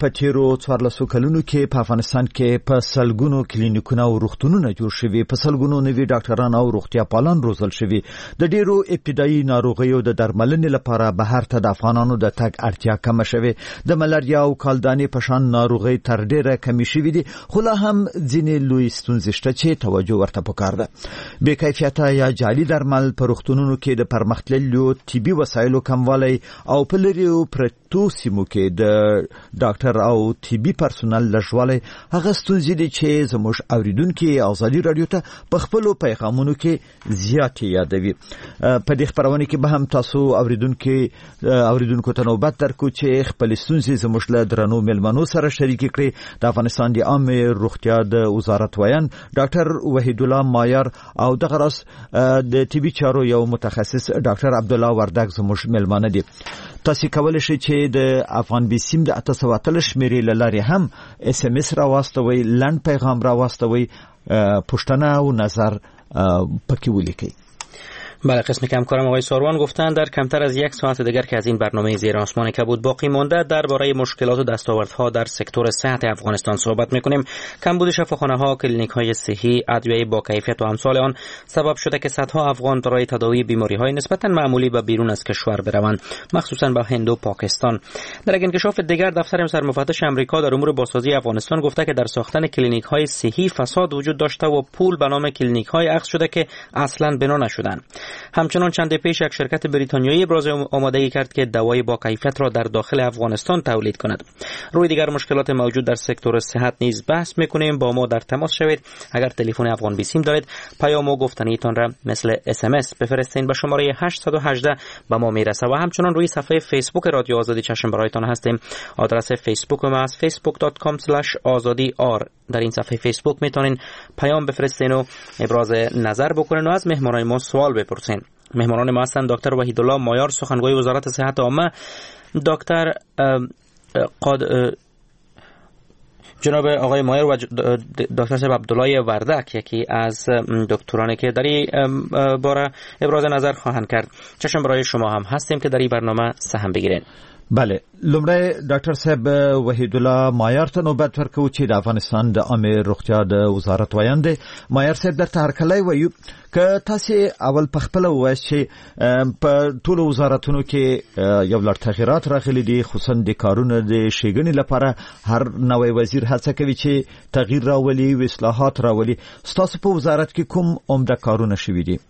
په تیرو 14 کلونو کې په افغانستان کې په سلګونو کلینیکونه او روغتونونه جوړ شوي، په سلګونو نوي ډاکټران او روغتیا پالان روزل شوي. د ډیرو ابتدایي ناروغیو د درملنې لپاره بهر ته د افغانانو د تګ اړتیا کم شوه. د ملاریا او کالدانې په شان ناروغي تر ډیره کمی شوې دي، خو لا هم ځینې لوی ستونزې شته چې توجه ورته پکار ده. بې کیفیته یا جعلي درمل په روغتونونو کې د پرمختللو طبي وسایلو کموالی او په لريو پرتو سیمو کې د ډاکټر او طبي پرسونل لږوالی هغه ستونزې دي چې زموږ اوریدونکو ازادي رادیو ته په خپل پیغامونو کې زیات یادوي. په دې خبرونه کې به هم تاسو اوریدونکو ته نوبت درکو چې خپل ستونزې زموږ له درنو ملمنو سره شریک کړي. د افغانستان د عامه روغتیا د وزارت ویان ډاکټر وحید الله مایار او د غرس د طبي چارو یو متخصص ډاکټر عبد الله وردګ زموږ ملمانه دي. تاسو کولای شئ چې د افغان بي سیم د 843 شمیرې لارې هم اس ام اس راوستوي، لنډ پیغام راوستوي، پوښتنه او نظر پکې ولیکئ. بله، قسم کمکارم آقای ساروان گفتند در کمتر از یک ساعت دیگر که از این برنامه زیر آسمان کبود باقی مانده درباره مشکلات و دستاوردها در سکتور صحت افغانستان صحبت می‌کنیم. کمبود شفاخانه‌ها، کلینیک‌های صحی، ادویه با کیفیت و امثال آن سبب شده که صدها افغان برای تداوی بیماری‌های نسبتاً معمولی به بیرون از کشور بروند، مخصوصاً به هند و پاکستان. در یک انکشاف دیگر دفتر سرمفتش آمریکا در امور بازسازی افغانستان گفته که در ساختن کلینیک‌های صحی فساد وجود داشته و پول به نام کلینیک‌های اخذ شده که اصلاً بنا نشدند. همچنان چند پیش یک شرکت بریتانیایی ابراز آمادگی کرد که دوای با کیفیت را در داخل افغانستان تولید کند. روی دیگر مشکلات موجود در سکتور صحت نیز بحث می‌کنیم. با ما در تماس شوید. اگر تلفن افغان بی سیم دارید پیام و گفتنیتان را مثل اس ام اس بفرستین به شماره 818 به ما میرسه و همچنان روی صفحه فیسبوک رادیو آزادی چشم برایتان هستیم. آدرس فیسبوک ما است facebook.com/azadi.r. در این صفحه فیسبوک میتونین پیام بفرستین و ابراز نظر بکنین و از مهمانان ما سوال بپرسین. مهمانان ما هستند دکتر وحید الله مایار، سخنگوی وزارت صحت عامه، دکتر جناب آقای مایار و دکتر صاحب عبدالله وردک، یکی از دکترانی که در این باره ابراز نظر خواهند کرد. چشم برای شما هم هستیم که در این برنامه سهم بگیرین. بله، لومړی ډاکټر صاحب وحید الله مایار ته نوبت ورکوو چې د افغانستان د عامه روغتیا د وزارت ویان دی. مایار صاحب درته هرکلی وایو که تاسو اول په خپل وایي چې په ټول وزارتونو کې یو لړ تغیرات راغلي دي، خصوصا د کارونو د شیګنې لپاره هر نوې وزیر هڅه کوي چې تغییر راولي او اصلاحات راولي. تاسو په وزارت کې کوم عمده کارونه شوي دي؟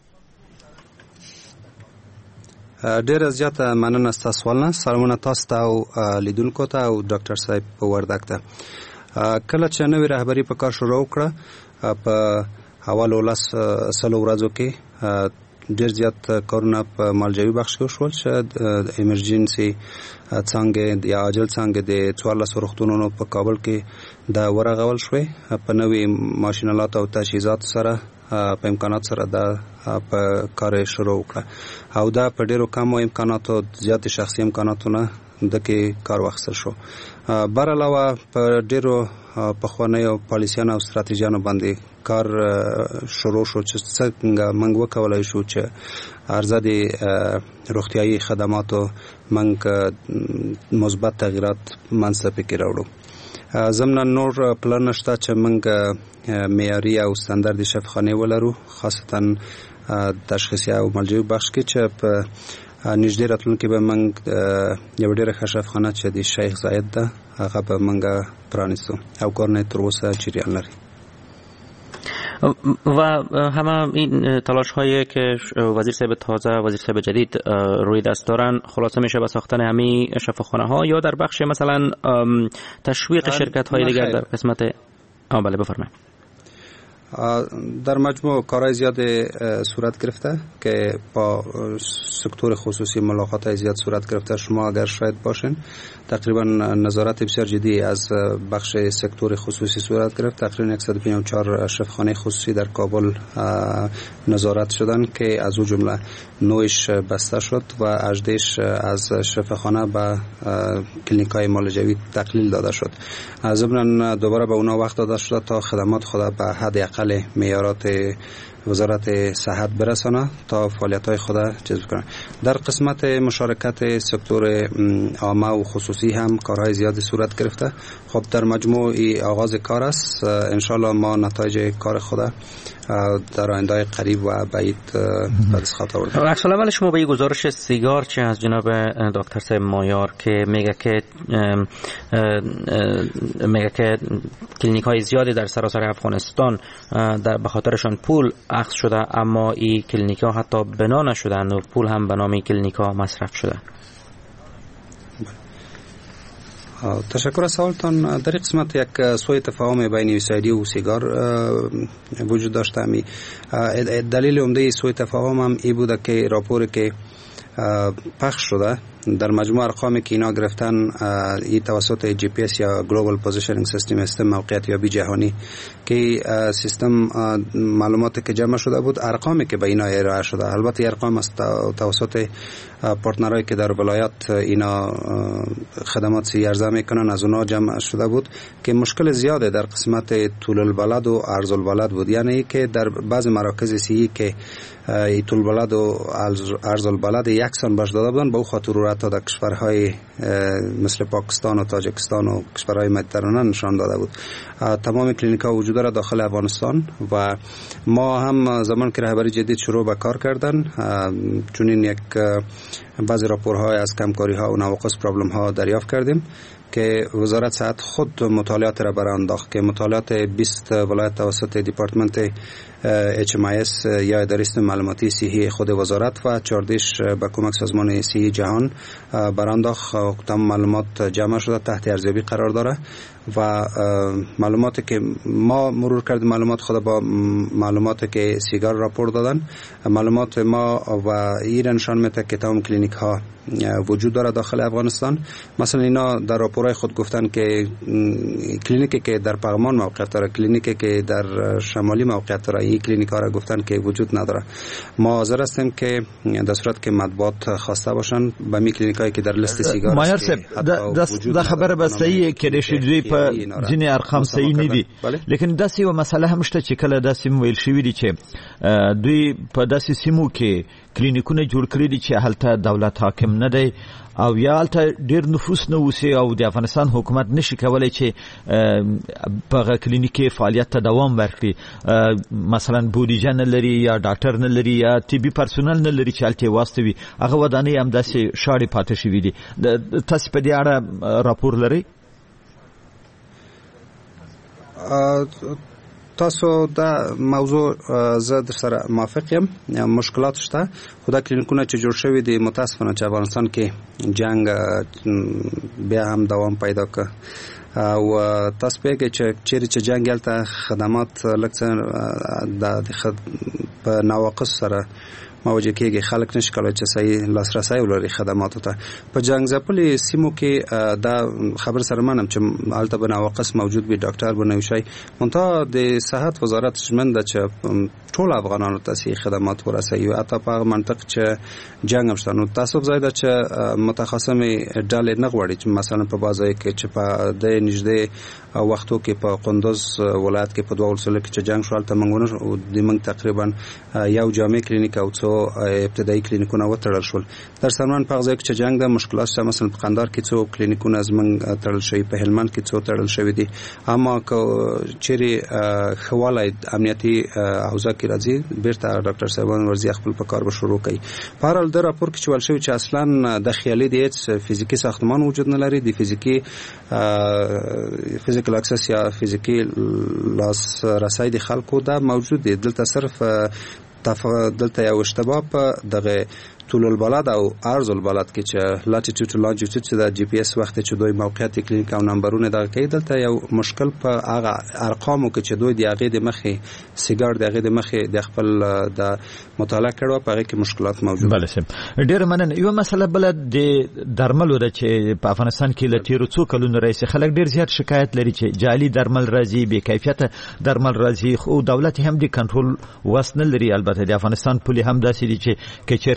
ډیر زیاته مننه ستاسو ولنه. سلامونه تاسو ته او لیدونکو ته او ډاکټر صاحب وردګ ته. کله چې نوې رهبری په کار شروع وکړه په حواله ولس سلو ورځو کې ډیر زیات کارونه په مالجوي بخش کې شول چې ایمرجنسي څنګه یا عاجل څنګه د 14 روغتونونو په کابل کې د ورغول شوې په نوې ماشینالات او تجهیزات سره په امکانات سره دا په کار شروع وکړه او دا په ډیرو کمو امکاناتو زیات شخصي امکاناتونه دغه کار واخیستل شو. بر علاوه په ډیرو پخوانیو پالیسیانو او ستراتیژیانو باندې کار شروع شو چې څنګه موږ وکولای شو چې عرضه د روغتیايي خدماتو موږ مثبت تغیرات منځته کې راوړو. ضمن نور پلان نشته چې موږ معیاري او ستاندرد شفاخانه ولرو، خاصتا تشخیصي او مالجوي بخش کې چې په نږدې راتلونکي به موږ یو ډېره ښه شفاخانه چې د شیخ زاید ده هغه به موږ پرانیستو او کارونه تر اوسه جریان لري. و همه این تلاش هایی که وزیر صاحب تازه وزیر صاحب جدید روی دست دارن خلاصه میشه به ساختن همین شفاخانه ها یا در بخش مثلا تشویق شرکت های دیگر در قسمت بله بفرمایید. در مجموع کارهای زیاد صورت گرفته که با سکتور خصوصی ملاقات زیاد صورت گرفته. شما اگر شاید باشین تقریبا نظارت بسیار جدی از بخش سکتور خصوصی صورت گرفت. تقریبا 154 شفاخانه خصوصی در کابل نظارت شدن که از او جمله 9 بسته شد و 18 از شفاخانه به کلینیک‌های معالجوی تقلیل داده شد. ضمن دوباره به اونا وقت داده شد تا خدمات خود به حد اقل معیارات وزارت صحت برسانه تا فعالیت‌های خود چیز کنه. در قسمت مشارکت سکتور عامه و خصوصی هم کارهای زیادی صورت گرفته. خب در مجموع آغاز کار است. انشالله ما نتایج کار خود در آینده قریب و بعید به دست آورده. عکس العمل شما به گزارش سیگار چه از جناب دکتر صاحب مایار که میگه که کلینیک های زیادی در سراسر افغانستان به خاطرشان پول اخذ شده، اما این کلینیک ها حتی بنا نشدن و پول هم به نام کلینیک ها مصرف شده. تشکر از سوالتان. در قسمت یک سوء تفاهم بین USAID و سیگار وجود داشته. دلیل عمده سوء تفاهم هم ای بوده که راپوری که پخش شده در مجموع ارقامی که اینا گرفتن ای توسط GPS یا Global Positioning System سیستم موقعیت یابی جهانی که سیستم معلوماتی که جمع شده بود، ارقامی که به اینا ارائه شده، البته ارقام است توسط پارتنرایی که در ولایت اینا خدمات سی عرضه میکنن از اونا جمع شده بود که مشکل زیاده در قسمت طول البلد و عرض البلد بود. یعنی که در بعض مراکز سی که طول البلد و عرض البلد یکسان باش داده بودن، به او خاطر تا در کشورهای مثل پاکستان و تاجیکستان و کشورهای مدیترانه نشان داده بود. تمام کلینیک ها وجود دارد داخل افغانستان و ما هم زمان که رهبری جدید شروع به کار کردن، چون این یک بعضی راپورهای از کمکاری ها و نواقص پرابلم ها دریافت کردیم که وزارت صحت خود مطالعات را برای انداخت که مطالعات 20 ولایت توسط دیپارتمنت HMIS یا اداره سیستم معلوماتی صحی خود وزارت و 14 به کمک سازمان صحی جهان برانداخت. تمام معلومات جمع شده تحت ارزیابی قرار داره و معلوماتی که ما مرور کردیم معلومات خود با معلوماتی که سیگار راپور دادن، معلومات ما و این نشان میده که تمام کلینیک ها وجود داره داخل افغانستان. مثلا اینا در راپورهای خود گفتن که کلینیکی که در پغمان موقعیت داره، کلینیکی که در شمالی موقعیت داره، این کلینیک ها را گفتن که وجود نداره. ما حاضر هستیم که در صورت که مطبوعات خواسته باشن به می کلینیک هایی که در لیست سیگار مایار صاحب دا خبره به صحیح کې رشدوی په ځینې ارقام صحیح نه دي، لیکن داسې یو مسله هم شته چې کله داسې ویل شوي دي چې دوی په داسې سیمو کې کلینیکونه جوړ کړي دي چې هلته دولت حاکم نه دی او یا هلته ډیر نفوس نه اوسي او د افغانستان حکومت نشي کولای چې په کلینیک فعالیت ته دوام ورکړي، مثلا بودیجه نه لري یا ډاکټر نه لري یا طبي پرسونل نه لري چې هلته واستوي، هغه ودانۍ هم داسې شاړې پاتې شوي دي. تاسو په دې اړه راپور لرئ؟ تاسو دا موضوع زه در سره موافق یم. مشکلات شته، خو دا کلینیکونه چې جوړ شوي دي متاسفانه چې افغانستان کې جنگ بیا هم دوام پیدا که او تاسو پیږئ چې چیرې چې جنگ هلته خدمات لږ څه په نواقص سره مواجه کېږي، خلک نشي کولی چې صحیح لاسرسی ولري خدماتو ته. په جنگ ځپلي سیمو کې دا خبر سره منم چې هلته به نواقص موجود وي، ډاکټر به نه وي شی، منتها د صحت وزارت ژمن ده چې ټول افغانانو ته صحیح خدمات ورسوي، حتی په هغه منطق چې جنګ هم شته. نو تعصب ځای ده چې متخصصمې ډلې نه غواړي چې مثلا په بعض ځای کې چې په د نږدې وختو کې په قندوز ولایت کې په 2 ولسوالیو کې چې جنګ شو، هلته موږ تقریبا یو جامع کلینیک او څو ابتدایي کلینیکونه وتړل شول. در سرمان په هغه ځای کې چې جنګ ده مشکلات شته، مثلا په قندهار کې څو کلینیکونه زموږ تړل شوي، په هلمند کې څو تړل شوي دي، اما که چیرې ښه والی امنیتي حوزه کې راځي بیرته ډاکټر صاحبان ورځي خپل په کار به شروع کوي. په هر حال د راپور کې چې ویل شوي چې اصلا د خیالي د هېڅ فزیکي ساختمان وجود نه لري، د فزیکي فزیکل اکسس یا فزیکي لاسرسی د خلکو دا موجود دی. دلته صرف دلته یو اشتباه په دغه طول البلد او عرض البلد کې چې لاټیټیوډ لانجیټیوډ چې د جی پی اس وخت چې دوی موقعیت کلینیک او نمبرونه دغه کوي، دلته یو مشکل په هغه ارقامو کې چې دوی د هغې د مخې سیګار د هغې د مخې د خپل د مطالعه کړو په هغې کې مشکلات موجود. بله صاحب ډېره مننه. یوه مسله بله د درملو ده چې په افغانستان کې له تېرو څو کلونو راهیسې خلک ډېر زیات شکایت لري چې جعلي درمل راځي، بې کیفیته درمل راځي، خو دولت هم د کنټرول وس نه لري. البته د افغانستان پولې هم داسې دي چې که چېرته وس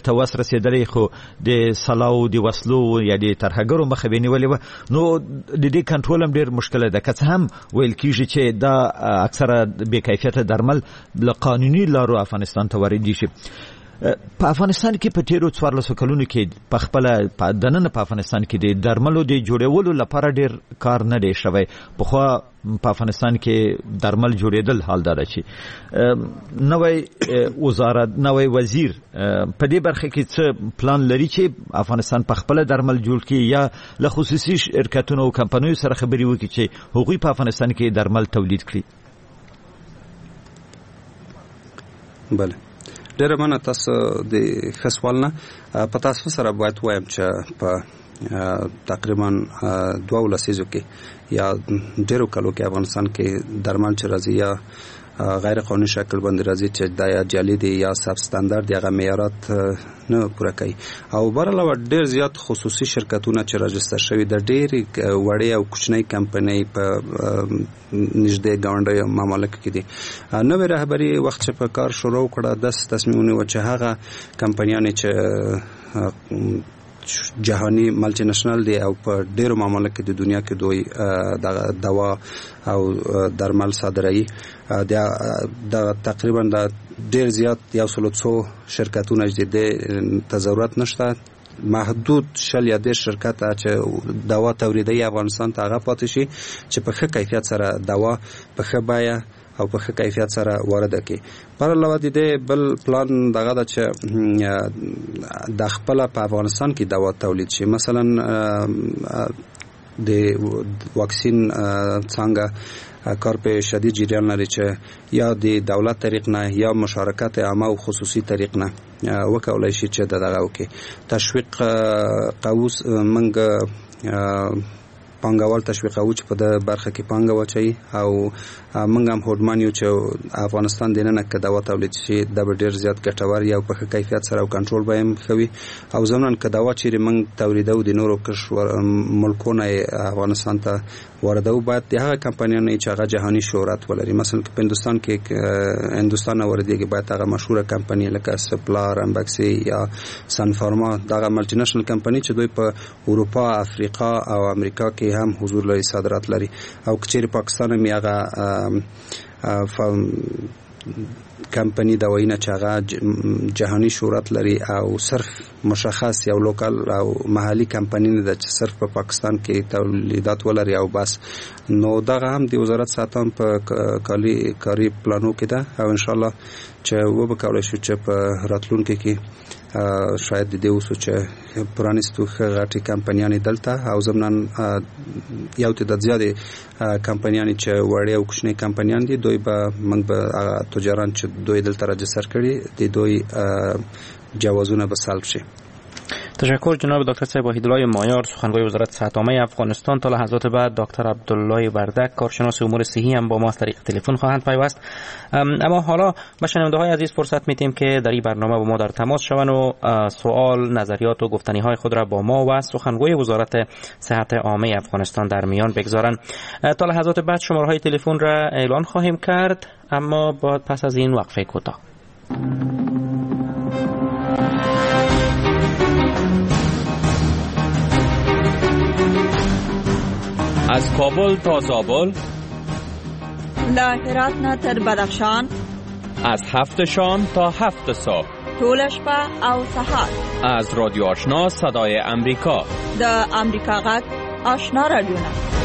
رسیدلې خو د سلاو د وسلو یا د ترهګرو مخه ونیولې و. نو د دې کنټرول هم ډیر مشکل ده، که هم ویل کیږي چې دا اکثره بې کیفیته درمل له قانوني لارو افغانستان ته واردېږي شي. په افغانستان کې په تیرو 14 کلونو کې په خپل دننه په افغانستان کې د درملو د جوړولو لپاره ډیر کار نه دی شوی. په په افغانستان کې درمل جوړېدل حال دا چې نوې وزارت نوې وزیر په دې برخه کې څه پلان لري چې افغانستان په خپل درمل جوړ کړي یا له خصوصي شرکتونو او کمپنیو سره خبرې وکړي چې هغوی په افغانستان کې درمل تولید کړي؟ بله، ډېر مننه تاسو د ښه سوال نه. په تاسو سره باید وایم چې په تقریبا 2 لسیزو کې یا ډېرو کلو کې افغانستان کې درمل چې راځي یا غیر قانوني شکل باندې راځي چې دا یا جعلي دي یا سب سټانډرډ هغه معیارات نه پوره کوي. او بهر علاوه ډېر زیات خصوصي شرکتونه چې راجستر شوي د ډېرې وړې او کوچنۍ کمپنۍ په نږدې ګاونډیو ممالکو کې دي. نوې رهبري وخت چې په کار شروع کړه داسې تصمیم ونیو چې هغه کمپنیانې چې جهانی ملټي نېشنل دي او په ډېرو ممالکو د دنیا کې دوی د دوا او درمل صادروي، د تقریبا د ډېر زیات 100 شرکتونه چې د ضرورت نشته. محدود 10 شرکت چې دوا تولیدوي افغانستان ته هغه پاتې شي چې په ښه کیفیت سره دوا په ښه بیه او په ښه کیفیت سره وارده کړي. پر علاوه د دې بل پلان دغه ده چې د خپل په افغانستان کې دوا تولید شي. مثلا د واکسین څنګه کار په شدید جریان لري چې یا د دولت طریق نه یا مشارکت عامه او خصوصي طریق نه وکولای شي چې دغه وکړي. تشویق قوس منګ پانګوال تشویقوي چې په د برخه کې پانګه واچي او موږ هم هوډمان یو چې افغانستان د نن کې دوا تولید شي د ډېر زیات ګټور یا په ښه کیفیت سره او کنټرول به هم خوي. او ضمن کې دوا چې موږ تولیدو د نورو ملکونو افغانستان ته واردو باید د هغه کمپنیانو چې هغه جهاني شهرت ولري. مثلا په هندستان کې هندستان واردېږي باید هغه مشهوره کمپنی لکه سپلار، امبکسي یا سن فارما دغه ملټي نېشنل کمپنی چې دوی په اروپا، افریقا او امریکا کې هم حضور لري، صادرات لري. او کچېر پاکستان هم هغه کمپنی دوايي نه چې هغه جهاني شهرت لري او صرف مشخص یو لوکل او محلي کمپنی نه ده چې صرف په پاکستان کې تولیدات ولري او بس. نو دغه هم د وزارت ساتم په کاري پلانو کې ده او ان شاء الله چې وبکولای شو چې په راتلونکي کې شاید د دې اوسو چې پرانیستو غټي کمپنیانې دلته او زمنان یو تعداد زیاتې کمپنیانې چې وړې او کوچنۍ کمپنیان دي دوی به موږ به تجاران چې دوی دلته راجستر کړي دي دوی جوازونه به سلب شي. تشکر جناب دکتر صاحب وحیدالله مایار، سخنگوی وزارت صحت عامه افغانستان. تا لحظات بعد دکتر عبدالله وردک، کارشناس امور صحی، هم با ما از طریق تلفن خواهند پیوست. اما حالا به شنونده‌های عزیز فرصت میدیم که در این برنامه با ما در تماس شوند و سوال، نظریات و گفتنی‌های خود را با ما و سخنگوی وزارت صحت عامه افغانستان در میان بگذارند. تا لحظات بعد شماره‌های تلفن را اعلان خواهیم کرد، اما پس از این وقفه کوتاه. از کابل تا زابل، له هرات نه تر بدخشان، از 7 شام تا 7 صبح، ټول شپه او سهار. از رادیو آشنا صدای امریکا، د امریکا غږ آشنا رادیو.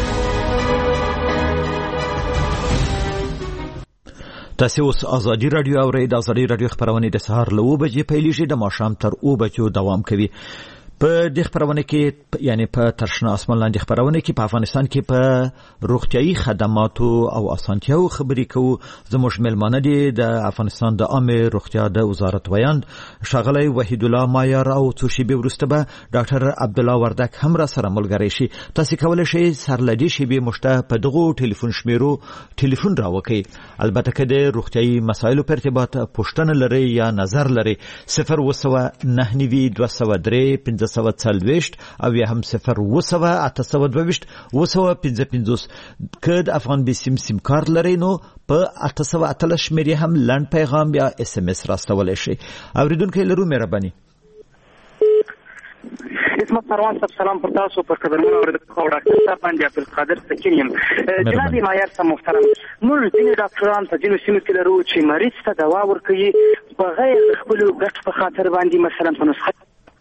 تاسو اوس ازادي رادیو اورئ. د ازادي رادیو خبرونه د سهار له 9 بجې پیلېږي د ماښام تر 9 بجو دوام کوي. په دې خبرونه کې یعنی په ترشنه اسمان لاندې خبرونه کې په افغانستان کې په روغتيایي خدماتو او اسانتیاو خبرې کوو. زموږ ملمانه دي د افغانستان د عامه روغتیا د وزارت ویاند ښاغلی وحیدالله مایار او څو شېبې وروسته به ډاکټر عبدالله وردک هم را سره ملګری شي. تاسو کولی شئ سرلدي شېبې مشته په دغو ټلیفون شمیرو ټلیفون راوکئ. البته که د روغتيایي مسایلو په ارتباط پوښتنه لرئ یا نظر لرئ 0299203 1540 او یا هم 02822 255 که د افغان بیسیم سیم کارت لرئ نو په 818 شمیرې هم لنډ پیغام یا SMS راستولی شئ. اوریدونکي لرو مهرباني. خدمت سروان صاحب سلام پر تاسو پر قدرمن اوریدونکو ډاکټر صاحب باندې عبدالقادر سکین یم. جناب معیار صاحب محترم، موږ ځینې ډاکټران په ځینو سیمو کې لرو چې مریض ته دوا ورکوي بغیر د خپلو ګټو په خاطر باندې، مثلا په نسخه.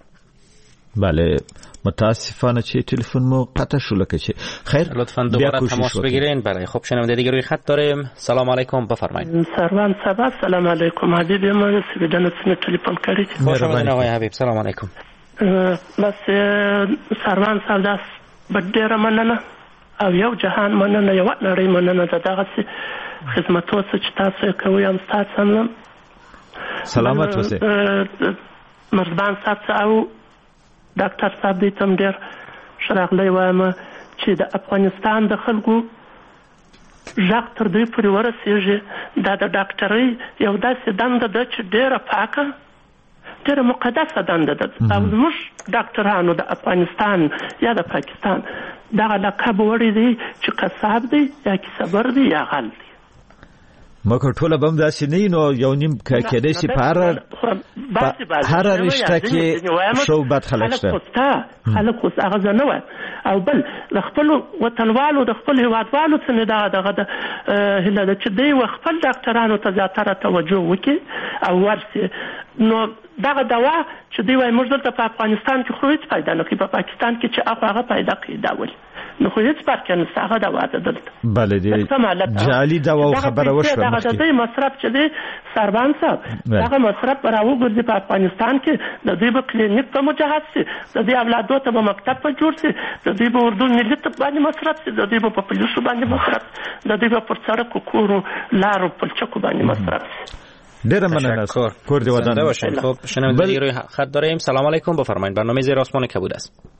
بله متاسفانه چې تلفن مو قطع شو. لکه چې خیر لطفا دوباره تماس بگیرین. برای خب شنونده دیگه روی خط داریم. سلام علیکم، بفرمایید. سروان صاحب سلام علیکم. حبیب من سویدن سن تلفن کردید. خوش آمدید آقای حبیب. سلام علیکم. بس سروان صاحب داس بدیر مننه او یو جهان مننه، یو نړۍ مننه د دغه خدمتو چې تاسو کوي. هم تاسو سلامت اوسئ. مرزبان صاحب او ډاکټر صاحب دې تم ډېر شراغلی وایم چې د افغانستان د خلکو ژغ تر دوی پورې ورسېږي. دا د ډاکټرۍ یو داسې دنده ده چې ډېره پاکه، ډېره مقدسه دنده ده. او زموږ ډاکټرانو د افغانستان یا د پاکستان دغه لقب وړی دی چې قصاب دی یا کیسهبر دی یا غل دی. مګر ټوله به هم داسې نه وي، نو یو نیم کېدای شي په هر رشته کې ښه او بد خلک شته. خلک اوس هغه زه نه وایم. او بل د خپلو وطنوالو د خپل هېوادوالو څه نه دغه د هیله ده چې دوی خپل ډاکټرانو ته زیاتره توجه وکړي او ورسي. نو دغه دوا چې دوی وایي موږ دلته په افغانستان کې خو هېڅ پیدا نه کوي، په پاکستان کې چې هغه پیدا کوي دا ولې نو خو هېڅ فرق نشته. هغه دوا ده دلته. بله دی جعلي دوا او خبره وشوه. دغه د دوی مصرف چې دی سروان صاحب دغه مصرف به راوګرځي په افغانستان کې. د دوی به کلینیک په مجهز شي، د دوی اولادو ته به مکتب په جوړ شي، د دوی به اردو ملي ته باندې مصرف شي، د دوی به په پولیسو باندې مصرف شي، د دوی به پر سړکو کورو لارو پلچکو باندې مصرف شي. ډېره مننه. کور دې ودان باشه. خب شنونده دیگه روی خط داریم. سلام علیکم، بفرمایید. برنامه زیر آسمان کبود است.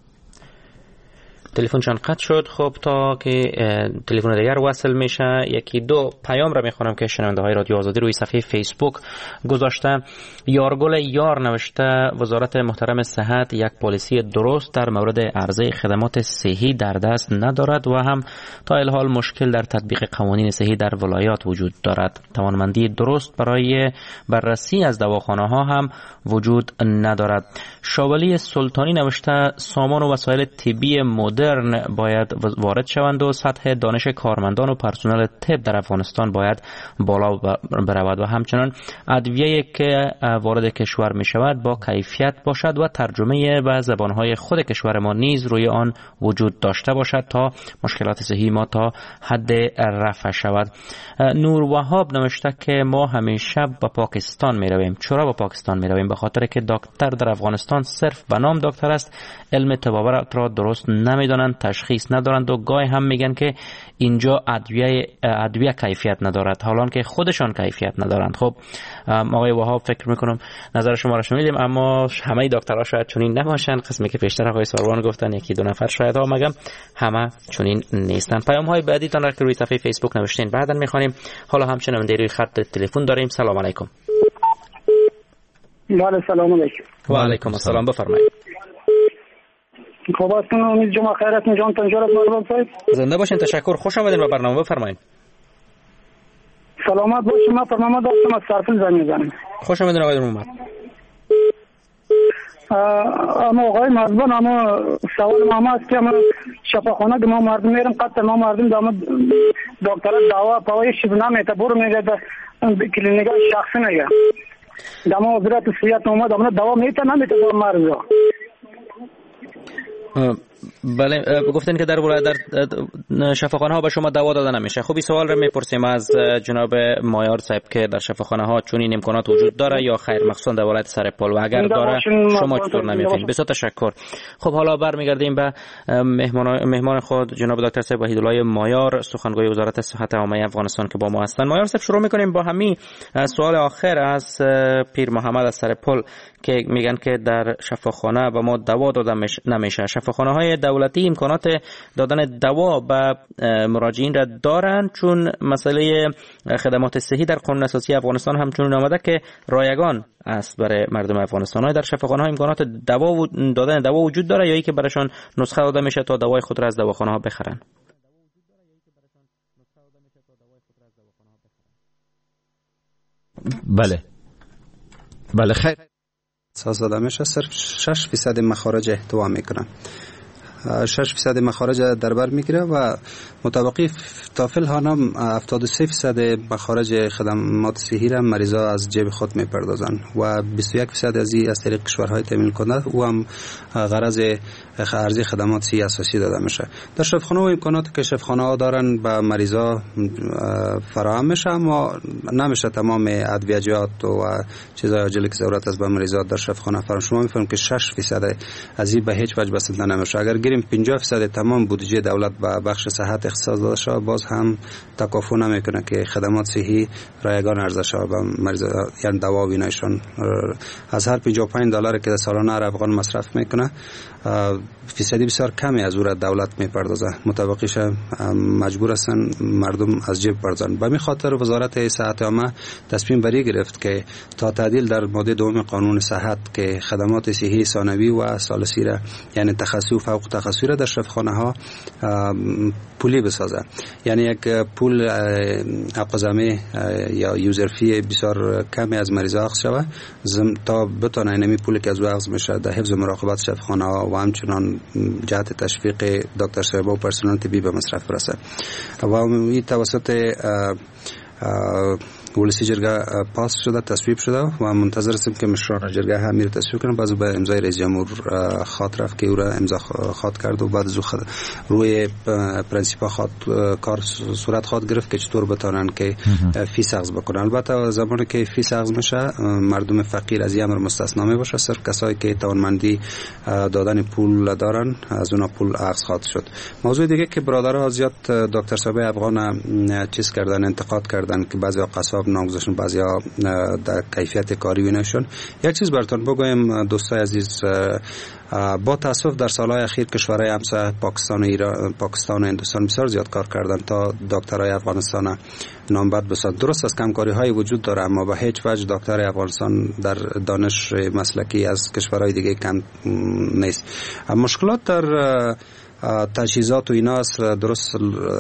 تلفنشان قطع شد. خب تا که تلفن دیگر وصل میشه یکی دو پیام را میخونم که شنونده های رادیو آزادی روی صفحه فیسبوک گذاشته. یارگل یار نوشته وزارت محترم صحت یک پالیسی درست در مورد عرضه خدمات صحی در دست ندارد و هم تا الحال مشکل در تطبیق قوانین صحی در ولایات وجود دارد. توانمندی درست برای بررسی از دواخانه ها هم وجود ندارد. شاولی سلطانی نوشته سامان و وسایل طبی مدرن باید وارد شوند و سطح دانش کارمندان و پرسنل طب در افغانستان باید بالا برود و همچنان ادویه‌ای که وارد کشور می شود با کیفیت باشد و ترجمه به زبانهای خود کشور ما نیز روی آن وجود داشته باشد تا مشکلات صحی ما تا حد رفع شود. نور وهاب نوشته که ما همیشه به پاکستان می رویم. چرا به پاکستان می رویم؟ به خاطر که دکتر در افغانستان صرف به نام دکتر است، علم طبابت را درست نمیدانند، تشخیص ندارند و گاهی هم میگن که اینجا ادویه کیفیت ندارد، حالان که خودشان کیفیت ندارند. خب آقای وهاب فکر میکنم نظر شما را شنیدیم، اما همه دکترها شاید چنین نباشن. قسمی که پیشتر آقای ساروان گفتن یکی دو نفر شاید ها، مگم همه چنین نیستن. پیام های بعدی تان را که روی صفحه فیسبوک نوشتین بعداً میخوانیم. حالا همچنان روی خط تلفن داریم. سلام علیکم. بله سلام علیکم. و علیکم السلام، بفرمایید. خب اصلا امید جمعه خیرتون جان تنجارت مرحبا صاحب. زنده باشین. تشکر. خوش آمدین به برنامه. بفرمایید. سلامت باشین. من فرماما داشتم از سرپل زنگ میزنم. خوش آمدین آقای محمد. اما آقای مزبان اما سوال ما است که اما شفاخانه که ما مردم میرم قطع ما مردم دامه دکتر دعوا پاویش نمیته برو میگه کلینیک شخصی نگه دامه وزارت صحت اومد دامه دوا میته نمیته مرزا. بله گفتین که در شفاخانه ها به شما دوا داده نمیشه. خب این سوال رو میپرسیم از جناب مایار صاحب که در شفاخانه ها چون این امکانات وجود داره یا خیر، مخصوصا در ولایت سرپل، و اگر داره شما چطور نمیفهمید؟ بسیار تشکر. خب حالا برمیگردیم به مهمان خود جناب دکتر صاحب وحیدالله مایار، سخنگوی وزارت صحت عامه افغانستان که با ما هستند. مایار صاحب شروع میکنیم با همین سوال آخر از پیر محمد از سرپل که میگن که در شفاخانه به ما دوا داده نمیشه. شفاخانه های دولتی امکانات دادن دوا به مراجعین را دارند، چون مسئله خدمات صحی در قانون اساسی افغانستان همچنین آمده که رایگان است برای مردم افغانستان. های در شفاخانه ها امکانات دادن دوا وجود داره یا ای که برایشان نسخه داده میشه تا دوای خود را از دواخانه ها بخرن؟ بله خیر. اساس داده میشه صرف 6% مخارج احتوا میکنن. 6% مخارج در بر میگیره و مطابقی تا فی الحال 73% مخارج خدمات صحی را مریضا از جیب خود میپردازن و 21% از طریق کشورهای تامین کننده و هم غرض ارزی خدمات صحی اساسی داده میشه. در شفاخانه و امکاناتی که شفاخانه ها دارن به مریضا فراهم میشه، اما نمیشه تمام ادویجات و چیزهای عاجلی که ضرورت است به مریضا در شفاخانه فراهم. شما میفهمید که 6% از این به هیچ وجه بسنده نمیشه. اگر گیریم 50% تمام بودجه دولت به بخش صحت اختصاص داده شود، باز هم تکافؤ نمیکنه که خدمات صحی رایگان عرضه شود به مریضا، یعنی دوا و اینایشان. از هر $55 که سالانه افغان مصرف میکنه، فیصدی بسیار کمی از او را دولت میپردازه. مطابقش مجبور هستن مردم از جیب پردازن. به همین خاطر وزارت صحت عامه تصمیم بری گرفت که تا تعدیل در ماده 2 قانون صحت که خدمات صحی ثانوی و ثالثی را، یعنی تخصصی و فوق تخصصی را در شفاخانه ها پولی بسازه. یعنی یک پول اقزامی یا یوزر فی بسیار کمی از مریضا اخذ شود تا بتونه اینمی پولی که از او اخذ میشه در حفظ مراقبت شفاخانه ها و همچنان جهت تشویق دکتر صاحبا و پرسنل طبی به مصرف برسه. و این توسط ولسی جرگه پاس شده، تصویب شده و منتظر هستیم که مشران جرگه هم میره تصویب کنن. بعد به امضای رئیس جمهور خط رفت که او را امضا خط کرد و بعد از روی پرنسیپا کار صورت خواهد گرفت که چطور بتونن که فیس اخذ بکنن. البته زمانی که فیس اخذ میشه مردم فقیر از این امر مستثنا میباشه، صرف کسایی که توانمندی دادن پول دارن از اونها پول اخذ خواهد شد. موضوع دیگه که برادرها زیاد دکتر صاحب افغان چیز کردن، انتقاد کردن که بعضی قصاب نامگذاشتن، بعضی در کیفیت کاری وینشون. یک چیز براتون بگویم دوستای عزیز، با تاسف در سالهای اخیر کشورهای همسایه پاکستان و ایران، پاکستان و هندوستان بسیار زیاد کار کردن تا دکترای افغانستان نامبد بسازند. درست است کمکاری های وجود داره، اما به هیچ وجه دکتر افغانستان در دانش مسلکی از کشورهای دیگه کم نیست. مشکلات در تجهیزات و ایناست. درست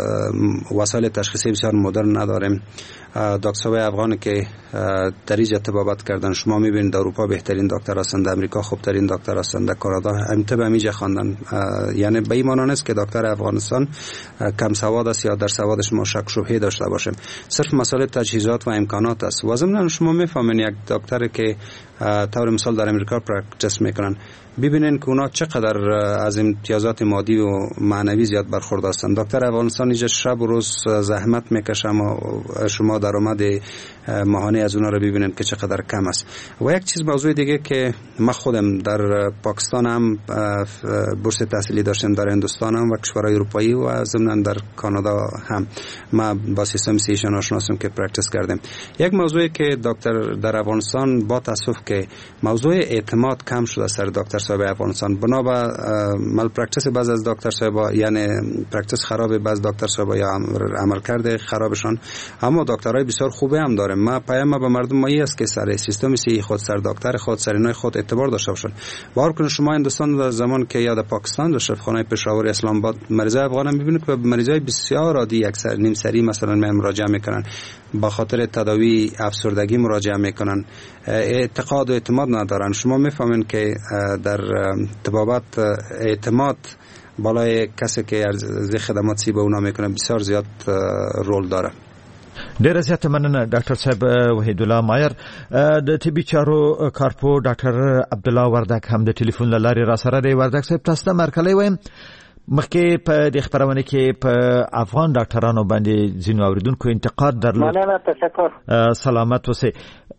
وسایل تشخیصی بسیار مدرن نداریم. دکترای افغانی که در اینجا طبابت کردن، شما میبینید در اروپا بهترین دکتر هستند، در امریکا خوبترین دکتر هستند، در کانادا هم طب همیجا خواندن. یعنی به این معنی نیست که دکتر افغانستان کم سواد است یا در سوادش ما شک شبهه داشته باشیم. صرف مسئله تجهیزات و امکانات است. و ضمن شما میفهمین یک دکتر که طور مثال در امریکا پرکتیس میکنن، ببینین که اونا چقدر از امتیازات مادی و معنوی زیاد برخورد هستند. دکتر افغانستان اینجا شب و روز زحمت میکشه، اما شما درآمد ماهانه از اونا رو ببینید که چقدر کم است. و یک چیز موضوع دیگه که من خودم در پاکستان هم بورس تحصیلی داشتم، در هندوستان هم و کشورهای اروپایی و ضمن در کانادا هم ما با سیستم سیشن آشناسم که پرکتیس کردیم. یک موضوعی که دکتر در افغانستان با تاسف که موضوع اعتماد کم شده سر دکتر صاحب افغانستان، بنا به مال پرکتیس بعض از دکتر صاحب، یعنی پرکتیس خراب بعض دکتر صاحب یا عملکرد خرابشان، اما دکترای بسیار خوبه هم داره. ما پیام به مردم مایی است که سر سیستم سی خود، سر دکتر خود، سر اینای خود اعتبار داشته باشن. باور کنید شما هندوستان در زمان که یا در پاکستان در شفاخانه پشاور اسلام آباد مریضای افغان هم میبینید که مریضای بسیار عادی اکثر نیم سری مثلا مراجعه میکنن، با خاطر تداوی افسردگی مراجعه میکنن، اعتقاد و اعتماد ندارن. شما میفهمین که در طبابت اعتماد بالای کسی که از خدمات سی به اونا میکنه بسیار زیاد رول داره. ډیره زیاته مننه ډاکټر صاحب وحید الله مایر. د طبي چارو کارپو ډاکټر عبد الله وردک هم د ټلیفون لارې را سره دی. وردک صاحب تاسو ته مرکلی وایم، مخکې په د خبرونه کې په افغان ډاکټرانو باندې ځینو اوریدونکو انتقاد درلود. مننه، تشکر. سلامت اوسئ.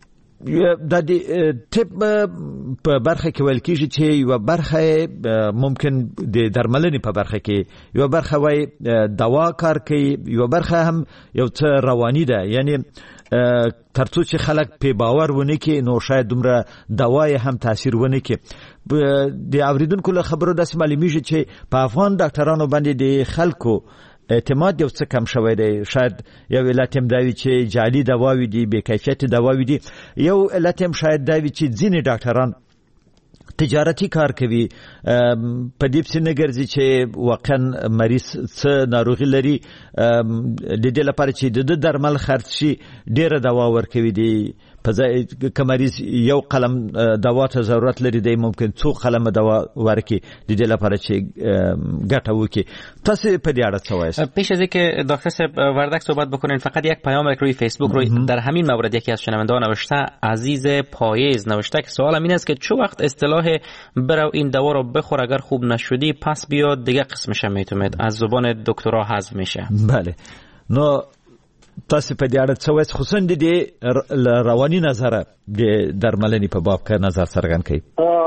د طب په برخه کې ویل کېږي چې یو برخه ممکن د درملنې په برخه کې یو برخه وای دوا کار کوي، یو برخه هم یو څه رواني ده. یعنی ترڅو چې خلک په باور ونه کې نو شاید دومره دوا هم تاثیر ونه کې. د اوریدونکو له خبرو داسې معلومیږي چې په افغان ډاکټرانو باندې د خلکو اعتماد یو څه کم شوی دی. شاید یو علت هم دا وي چې جعلي دواوې دي، بې کیفیت دواوې دي. یو علت هم شاید دا وي چې ځینې ډاکټران تجارتي کار کوي، په دې پسې نه ګرځي چې واقعا مریض څه ناروغي لري، د دې لپاره چې د درمل خرڅ شي ډېره دوا ورکوي. د په ځای که مریض یو قلم دوا ته ضرورت لري دی ممکن څو قلم دوا ورکړي د دې لپاره چې ګټه وکړي. تاسو په دې اړه څه وایئ؟ پیش از اینکه دکتر صاحب وردک صحبت بکنین فقط یک پیام روی فیسبوک روی در همین مورد یکی از شنونده‌ها نوشته، عزیز پاییز نوشته که سوالم این است که چه وقت اصطلاح برو این دوا رو بخور اگر خوب نشدی پس بیاد دیگه قسمش میتونید از زبان دکترها حذف میشه. بله. نو تاسو په دې اړه څه وایئ، خصوصا د دې رواني نظره د درملنې په باب کې نظر څرګند کړئ؟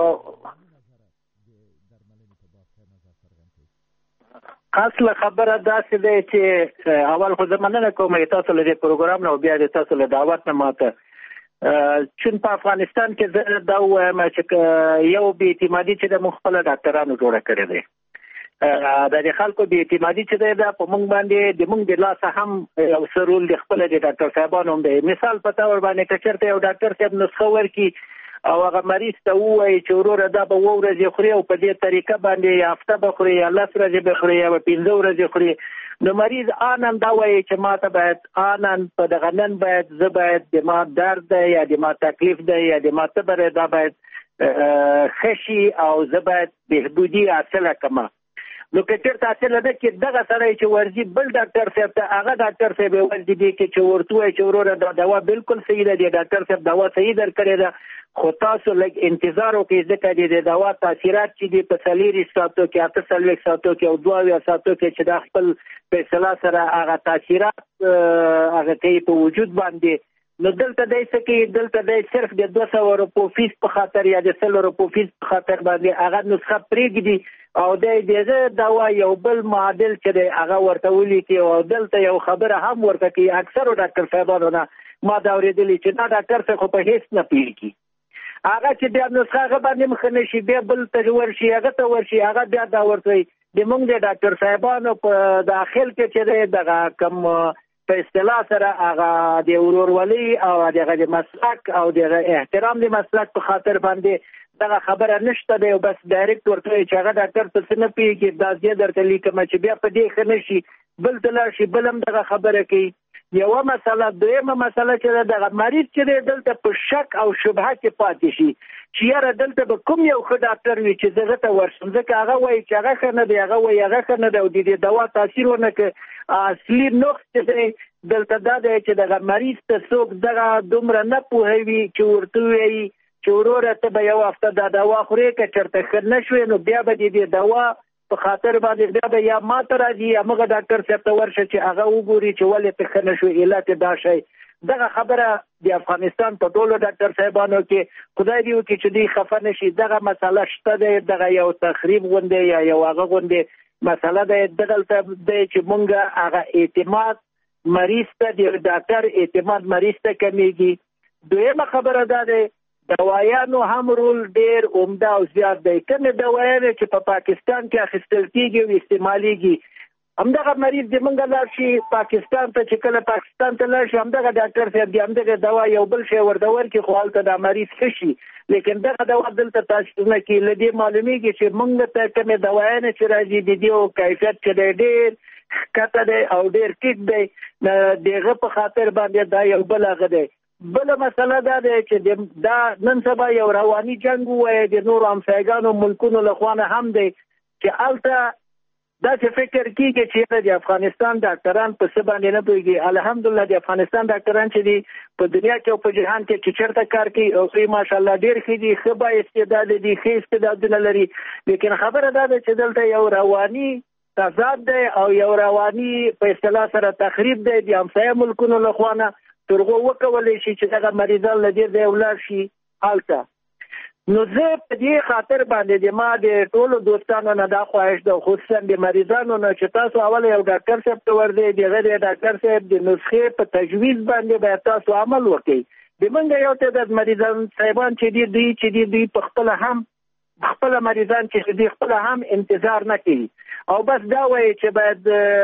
اصل خبره داسې ده چې اول خو زه مننه کوم تاسو له دې پروګرام نه او بیا د تاسو له دعوت نه ماته چون په افغانستان کې زه دا وایم چې یو بې اعتمادي چې د خپل ډاکټرانو جوړه کړې ده، د خلکو بې اعتمادي چې ده په موږ باندې د موږ د لاسه هم یو څه رول د خپل د ډاکټر صاحبانو هم دی. مثال په تور باندې که چېرته یو ډاکټر صاحب نسخه ورکړي او هغه مریض ته ووایي چې وروره دا به 2 ورځې خوري او په دې طریقه باندې یا هفته به خوري یا 10 ورځې به خوري یا 15 ورځې خوري، نو مریض آنن دا وایي چې ما ته باید آنن په دغه نن باید زه باید د ما درد دی یا د ما تکلیف دی یا د ما تبر دا باید خشي او زه باید بهبودي حاصله کړم. نو که چېرته حاصله ده کې دغه سړی چې ورځي بل ډاکټر صاحب ته هغه ډاکټر صاحب یې ورځي دی کې چې ورته وایي چې وروره دا دوا بالکل صحیح ده، د ډاکټر صاحب دوا صحیح درکړې ده، خو تاسو لږ انتظار وکړئ ځکه د دوا تاثیرات چې دي په 40 ساعتو کې 48 ساعتو کې او 22 ساعتو کې چې د خپل فیصله سره هغه تاثیرات هغه کوي په وجود باندې، نو دلته دای څه کې دلته دای صرف د 200 روپو فیس په خاطر یا د 100 روپو فیس په خاطر باندې هغه نسخه پرېږدي او دغه دوا یو بل معادل چې هغه ورته ولیکي او دلته یو خبره هم ورته کوي. اکثر ډاکټر صاحبانو نه ما دا اورېدلي چې دا ډاکټر څه خو په هیڅ نه پیږي، هغه چې بیا نسخه هغه باندې مخ نه شي بیا بل ته ورشي هغه ته ورشي هغه بیا دا ورته د موږ د ډاکټر صاحبانو په داخل کې چې دغه کم په اصطلاح سره هغه د ورورولي او دغه د مسلک او د احترام د مسلک په خاطر باندې دغه خبره نشته دی او بس ډایرکټ ورته چې هغه ډاکټر څه نه پیږي دا زه درته لیکم چې بیا په دې خنه شي بل تل شي بلم دغه خبره کوي. یو مسله دویمه مسله چې دغه مریض چې دلته په شک او شبهه کې پاتې شي چې یاره دلته به کوم یو ښه ډاکټر وي چې زه ته ورشم ځکه هغه وایي چې هغه ښه نه دی هغه وایي هغه ښه نه دی او د دې دوا تاثیر ونه کړي. اصلي نقص چې دلته دا دی چې دغه مریض ته څوک دغه دومره نه پوهوي چې ورته وایي چې وروره ته به یو هفته دا دوا خورې که چېرته ښه نه شوې نو بیا به د دې دوا په خاطر باندې بیا به یا ما ته راځي یا موږ ډاکټر صاحب ته ورشه چې هغه وګوري چې ولې ته ښه نه شوې علت یې دا شی. دغه خبره د افغانستان په ټولو ډاکټر صاحبانو کې خدای دې وکړي چې دوی خفه نه شي، دغه مسله شته دی، دغه یو تخریب غوندې یا یو هغه غوندې مسله ده دغلته دی چې مونږ هغه اعتماد مریض ته د ډاکټر اعتماد مریض ته کمیږي. دویمه خبره دا ده دوایانو هم رول ډیر عمده او زیات دی. کومې دوایانې چې په پاکستان کې اخیستل کېږي او استعمالیږي همدغه مریض د مونږ لاړ شي پاکستان ته چې کله پاکستان ته لاړ شي همدغه ډاکټر صاحب د همدغه دوا یو بل شی ورته ورکړي خو هلته دا مریض ښه شي، لیکن دغه دوا دلته تاثیر نه کوي. له دې معلومیږي چې مونږ ته کومې دوایانې چې راځي د دې کیفیت چې دی ډېر ښکته دی او ډېر ټیټ دی، د هغه په خاطر باندې دا یو بل هغه دی. بله مسله دا دی چې دا نن سبا یو رواني جنګ ووایي د نورو همسایګانو ملکونو له خوا نه هم دی چې هلته داسې فکر کېږي چې د افغانستان ډاکټران په څه باندې نه پوهېږي. الحمدلله د افغانستان ډاکټران چې دي په دنیا کې او په جهان کې چې چېرته کار کوي او دوی ماشاءالله ډېر ښه دي، ښه با استعداد دي، ښه استعدادونه لري، لیکن خبره دا ده چې دلته یو رواني تضاد دی او یو رواني په اصطلاح سره تخریب دی د همسایه ملکونو له خوا نه تر هغو وکولی شي چې دغه مریضان له دې ځایه ولاړ شي هلته. نو زه په دې خاطر باندې د ما د ټولو دوستانو نه دا خواهش ده خصوصا د مریضانو نه چې تاسو اول یو ډاکټر صاحب ته ورځئ دغه د ډاکټر صاحب د نسخې په تجویز باندې باید تاسو عمل وکړئ. د موږ یو تعداد مریضان صاحبان چې دي دوی په خپله هم خپل مریضان چې دي خپل هم انتظار نه کوي او بس دا وایي چې باید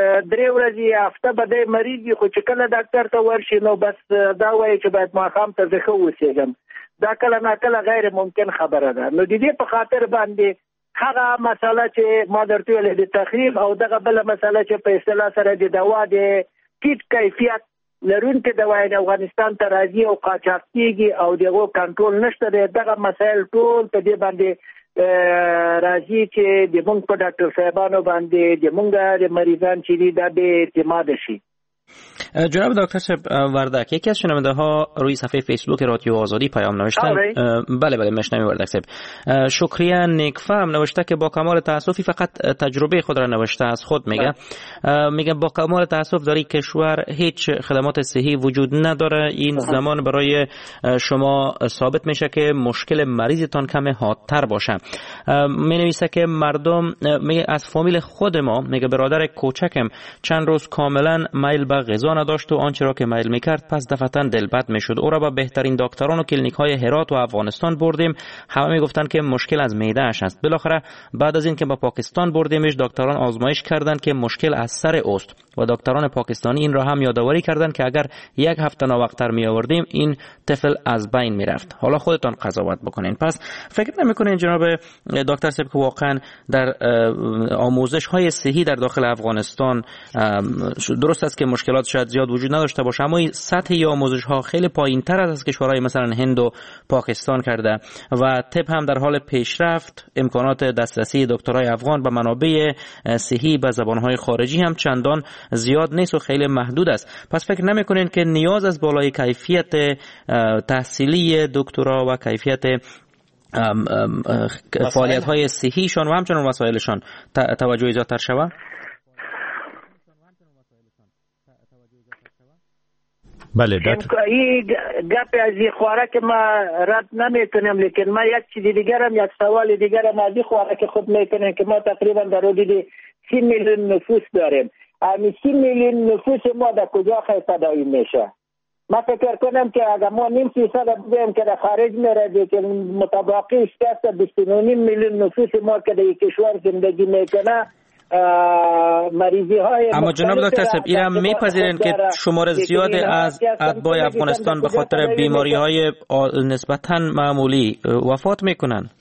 3 ورځې هفته به دی مریض وي خو چې کله ډاکټر ته ورشي نو بس دا وایي چې باید ماښام ته زه ښه اوسېږم. دا کله ناکله غیر ممکن خبره ده. نو د دې په خاطر باندې هغه مسله چې ما درته ویلې د تخریب او دغه بله مسله چې په اصطلاح سره د دوا د ټیټ کیفیت لرونکي دوايي افغانستان ته راځي او قاچاق کیږي او دغه کنټرول نشته. دغه مسایل ټول په دې باندې راځي چې د موږ په ډاکټر صاحبانو باندې د موږ د مریضان چې دي د اعتماد شي. جناب دکتر صاحب وردک، یکی از شنونده ها روی صفحه فیسبوک رادیو آزادی پیام نوشتن. بله میشنویم وردک صاحب. شکریه نیکفهم نوشته که با کمال تاسفی فقط تجربه خود را نوشته از خود میگه با کمال تاسف در این کشور هیچ خدمات صحی وجود نداره. این زمان برای شما ثابت میشه که مشکل مریضتان کم حادتر باشه. می نویسه که مردم میگه از فامیل خود ما، میگه برادر کوچکم چند روز کاملا میل به غذا نداشت و آنچه را که میل میکرد پس دفعتا دلبد میشد. او را به بهترین دکتران و کلینیک های هرات و افغانستان بردیم. همه میگفتن که مشکل از معده اش است. بالاخره بعد از این که به پاکستان بردیمش، دکتران آزمایش کردند که مشکل از سر اوست و دکتران پاکستانی این را هم یادآوری کردند که اگر یک هفته ناوقتر می آوردیم این طفل از بین میرفت. حالا خودتان قضاوت بکنین. پس فکر نمیکنین جناب دکتر صاحب که واقعا در آموزش های صحی در داخل افغانستان درست است که مشکلات شاید زیاد وجود نداشته باشه، اما سطح آموزش ها خیلی پایین تر از کشورهای مثلا هند و پاکستان کرده و طب هم در حال پیشرفت. امکانات دسترسی دکترای افغان به منابع صحی به زبانهای خارجی هم چندان زیاد نیست و خیلی محدود است. پس فکر نمی‌کنین که نیاز از بالای کیفیت تحصیلی دکترا و کیفیت فعالیت‌های صحیشان و همچنین وسایلشان توجه زیادتر شود؟ بله این گپ از این خوراک ما رد نمیکنم، لیکن ما یک چیز دیگرم، یک سوال دیگرم از این خوراک خود میکنم که ما تقریبا در حدود 30 میلیون نفوس داریم. همین 30 میلیون نفوس ما در کجا تداوی میشه؟ ما فکر کنم که اگر ما 0.5% بگیم که در خارج میره، که متباقی 29 میلیون نفوس ما که در کشور زندگی میکنه مریضی های. اما جناب دکتر صاحب ایران میپذیرین که شمار زیادی از اتباع افغانستان به خاطر بیماری های نسبتاً معمولی وفات میکنن؟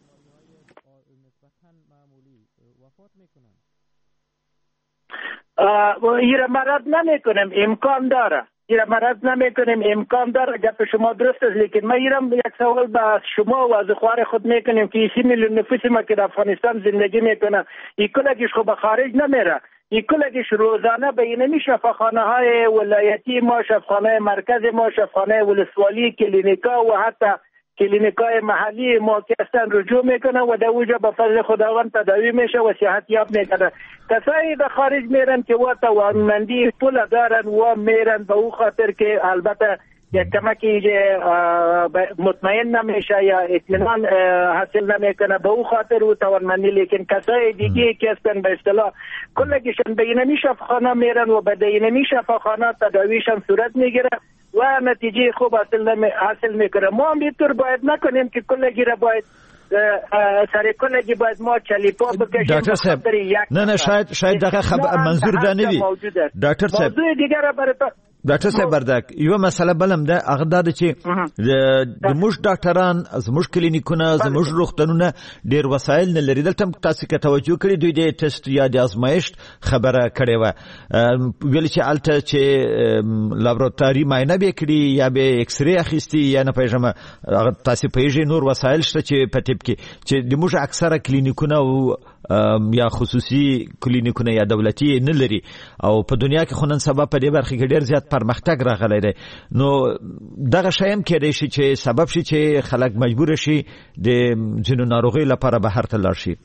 ایران مرد نمیکنم، امکان داره. امکان داره. گپ شما درست است، لیکن ما ایران یک سوال به شما و از خوار خود میکنیم که 30 میلیون نفوس ما که در افغانستان زندگی میکنه، این کلگیش خب خارج نمیره. این کلگیش روزانه به اینمی شفاخانه های ولایتی ما، شفاخانه مرکز ما، شفاخانه ولسوالی، کلینیکا و حتی کلینیکای محلی ما که هستن رجوع میکنه و در اونجا به فضل خداوند تداوی میشه و صحت یاب میکنه. کسایی به خارج میرن که و توانمندی پول دارن و میرن به او خاطر که البته یک کمکی مطمئن نمیشه یا اطمینان حاصل نمیکنه به او خاطر او توانمندی، لیکن کسای دیگه که هستن به اصطلاح کلگیشن به اینمی شفاخانه میرن و به اینمی شفاخانه تداویشان صورت میگیره و نتیجه خوب حاصل میکنه. ما هم اینطور باید نکنیم که کلگی را باید سر کلگی باید ما چلیپا بکشیم. دکتر صاحب نه شاید دقیق منظور ده نوی دکتر صاحب. موضوع دیگر را برای ډاکټر صاحب بردک یو مسله بلم ده هغه دا چې د موږ ډاکټران زموږ کلینیکونه زموږ روغتونونه ډیر وسایل نه لري. دلته تاسو کې توجه کړی دوی د ټیسټ یا د آزمایښت خبره کړې و، ویل چې الته چې لابراتواري معاینه به کړي یا به ایکس ری اخیستي یا نه پېژنم تاسو پېژې نور وسایل شته چې په طب کې چې د موږ اکثره کلینیکونه او یا خصوصي کلینیکونه یا دولتي نه لري او په دنیا کې خونن سبب په دې برخه کې ډیر زیات پرمختګ راغلی دی. نو دغه شی هم کېدای شي چې سبب شي چې خلک مجبور شي د ځینو ناروغیو لپاره بهر ته لاړ شي.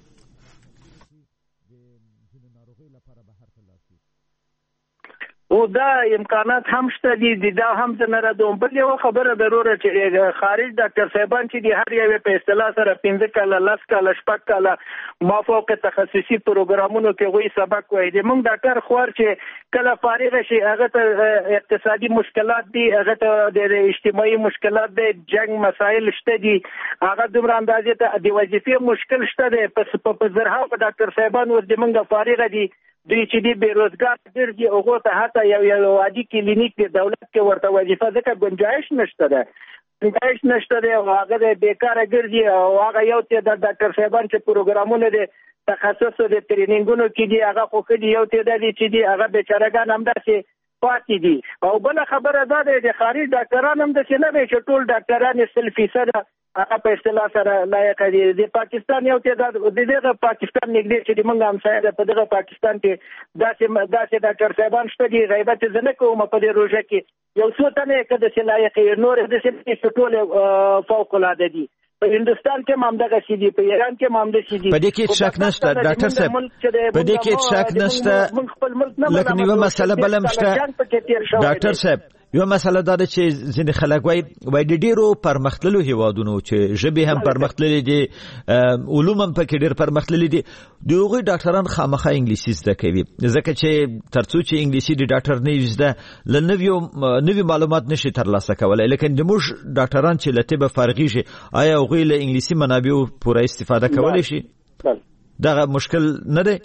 او دا امکانات هم شته دي، دا هم زنه را دوم. بل یو خبره ضروره چې خارج ډاکټر صاحبان چې دي هر یو په اصطلاح سره 15 کاله 10 کاله 6 کاله مافوق تخصصي پروګرامونو کې غوي سبق وایي. د موږ ډاکټر خوار چې کله فارغ شي هغه ته اقتصادي مشکلات دي، هغه ته د اجتماعي مشکلات دي، جنگ مسائل شته دي، هغه دومره اندازې ته د وظیفې مشکل شته دي. پس په زرها ډاکټر صاحبان ور د موږ فارغ دي، دوی چې دی بیروزګار ګرځي هغه ته حتی یو عادي کلینیک د دولت کې ورته وظیفه ځکه گنجائش نشته ده او هغه بیکاره ګرځي او هغه یو ته د ډاکټر صاحبان چې پروګرامونه دي تخصص د ټریننګونو کې دي هغه خو کې یو ته د چې دي هغه بیچارهګان هم داسې پاتې دي. او بل خبره دا ده چې خارج ډاکټران هم د څه نه وي چې ټول ډاکټران 100% هغه په اصطلاح سره لایق دي. د پاکستان یو تعداد د دغه پاکستان نږدې چې موږ هم سره په دغه پاکستان کې داسې ډاکټر صاحبان شته دي غیبت زنه کوم په دې روزه کې یو څو تنه کده چې لایق نور د څه ټول فوق العاده دي. په هندستان کې مامدغه شي دي، په ایران کې مامده شي دي. په دې کې شک نشته ډاکټر صاحب، په دې کې شک نشته. لکه یو مسله بلم شته ډاکټر صاحب، یو مسله دا ده چې ځینې خلک وایي د ډیرو پرمختللو هیوادونو چې ژبې هم پرمختللې دي، علوم هم پکې ډیر پرمختللي دي، د هغوی ډاکټران خامخا انګلیسي زده کوي ځکه چې ترڅو چې انګلیسي د ډاکټر نه وي زده له نوي معلومات نشي ترلاسه کولی. لیکن د موږ ډاکټران چې له طبه فارغېږي آیا هغوی له انګلیسي منابعو پوره استفاده کولی شي؟ دغه مشکل نه دی؟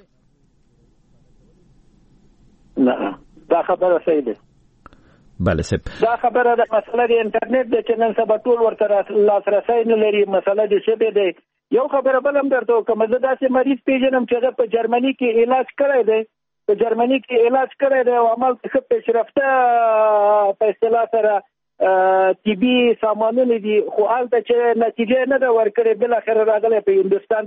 نه، دا خبره صحیح ده. بله صاحب، دا خبره د مسله د انټرنیټ د چې نن سبا ټول ورته لاسرسی نه لري. مسله د څه دی؟ یو خبره بل هم درته کوم، زه داسې مریض پیژنم چې هغه په جرمني کې علاج کړی دی، په جرمني کې علاج کړی دی او عمل ښه پیشرفته په اصطلاح سره طبي سامانونه دي، خو هلته چې نتیجه نه ده ورکړې بالاخره راغلی په هندوستان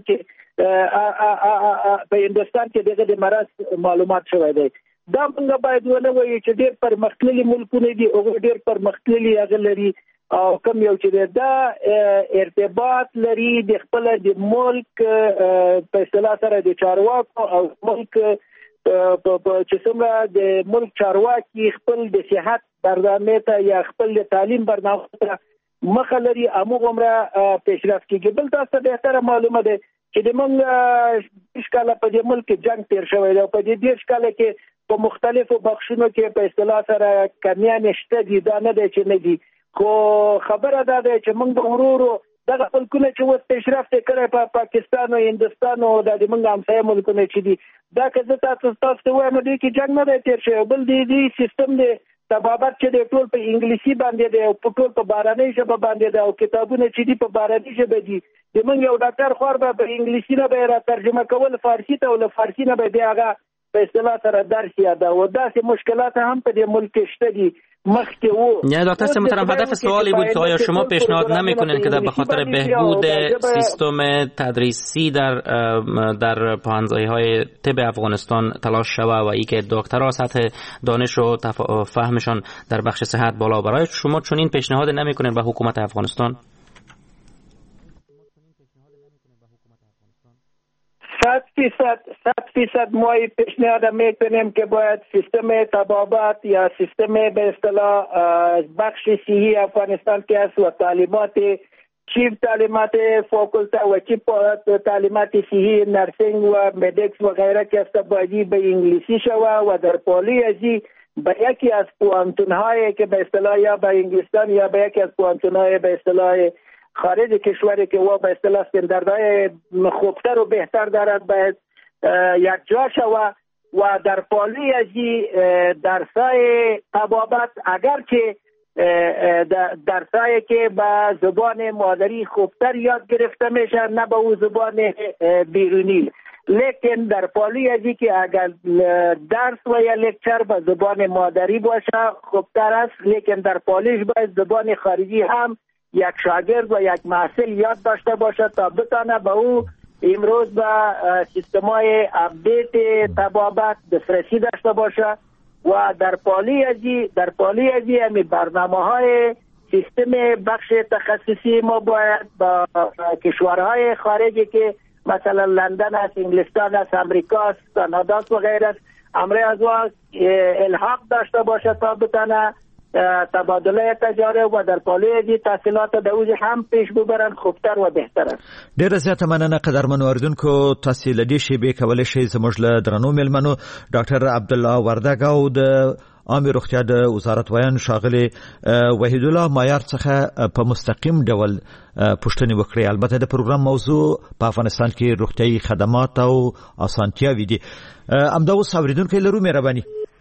کې دغه د مرض معلومات شوی دی. دا موږ باید ونه وایو چې ډېر پرمختللي ملکونه دي او ډېر پرمختللي هغه لري او کوم یو چې دا ارتباط لري د خپل د ملک په اصطلاح سره د چارواکو او ملک چې څومره د ملک چارواکي خپل د صحت برنامه ته یا خپل د تعلیم برنامه ته مخه لري هغه عمره پیشرفت کیږي. بل تاسو به تر معلومه ده چې د موږ ښکاله په دې ملک جنگ تیر شوی دی، په دې ښکاله کې په مختلفو بخشونو کې په اصطلاح سره کمیان شته دي، دا نه دی چې نه دي، خو خبره دا ده چې موږ به ورو دغه ملکونه چې اوس پیشرفت کړی په پاکستان او هندوستان او د موږ همسایه ملکونه چې دي، دا که زه تاسو ته وایم دوی کې جنګ نه دی تیر شوی. بل دې سیستم دی طبابت چې دی ټول په انګلیسي باندې دی او ټول په بهرنۍ ژبه باندې دی او کتابونه چې دي په بهرنۍ ژبه دي. د موږ یو ډاکټر خور به په انګلیسي نه به را ترجمه کول فارسي ته او له فارسي نه به بیا هغه به اصطلاح سره درس یاده و. داسې مشکلات هم په دې ملک شته دي مخکې و. یعنی دکتر صاحب محترم، هدف سوالی بود که آیا شما پیشنهاد نمیکنین که به خاطر بهبود سیستم تدریسی در پانزایی‌های طب افغانستان تلاش شود و اینکه دکترها سطح دانش و فهمشان در بخش صحت بالا برای شما چنین پیشنهاد نمیکنین به حکومت افغانستان؟ 100% ما پیشنهاد میکنیم که باید سیستم طبابت یا سیستم به اصطلاح بخش صحی افغانستان که است و تعلیمات چیف تعلیمات فاکولته و چیف تعلیمات صحی نرسینگ و مدیکس و غیره که است باید به انگلیسی شود و در پالی ازی به یکی از پوانتون‌های که به اصطلاح یا به انگلستان یا به یکی از پوانتون‌های به اصطلاح خارج کشوری که و به اصطلاح استانداردهای خوبتر و بهتر دارد باید یک جا شود و در پالی ازی درسای طبابت اگر که درسایی که به زبان مادری خوبتر یاد گرفته میشه نه به او زبان بیرونی، لیکن در پالی ازی که اگر درس و یا لکچر به زبان مادری باشه خوبتر است، لیکن در پالیش باید زبان خارجی هم یک شاگرد و یک محصل یاد داشته باشه تا بتانه به او امروز به سیستمای اپدیت طبابت دسترسی داشته باشه و در پالی ازی همی برنامه های سیستم بخش تخصصی ما باید با کشورهای خارجی که مثلا لندن است، انگلستان است، امریکا است، کانادا است و غیره است امر از الحاق داشته باشه تا بتانه تبادله تجارب و در پالی دی تحصیلات دوز هم پیش ببرن خوبتر و بهتر است. ډیره زیاته مننه قدرمنو اردوونکو، تاسو له دې شی به کولای شئ زموږ له درنو ملمنو ډاکټر عبدالله وردګ او د عامه روغتیا د وزارت ویان شاغلي وحید الله معیار څخه په مستقیم ډول پوښتنې وکړې. البته د پروګرام موضوع په افغانستان کې روغتیايي خدمات او اسانتیاوې دي. امدا اوس اوریدونکو لرو مهرباني.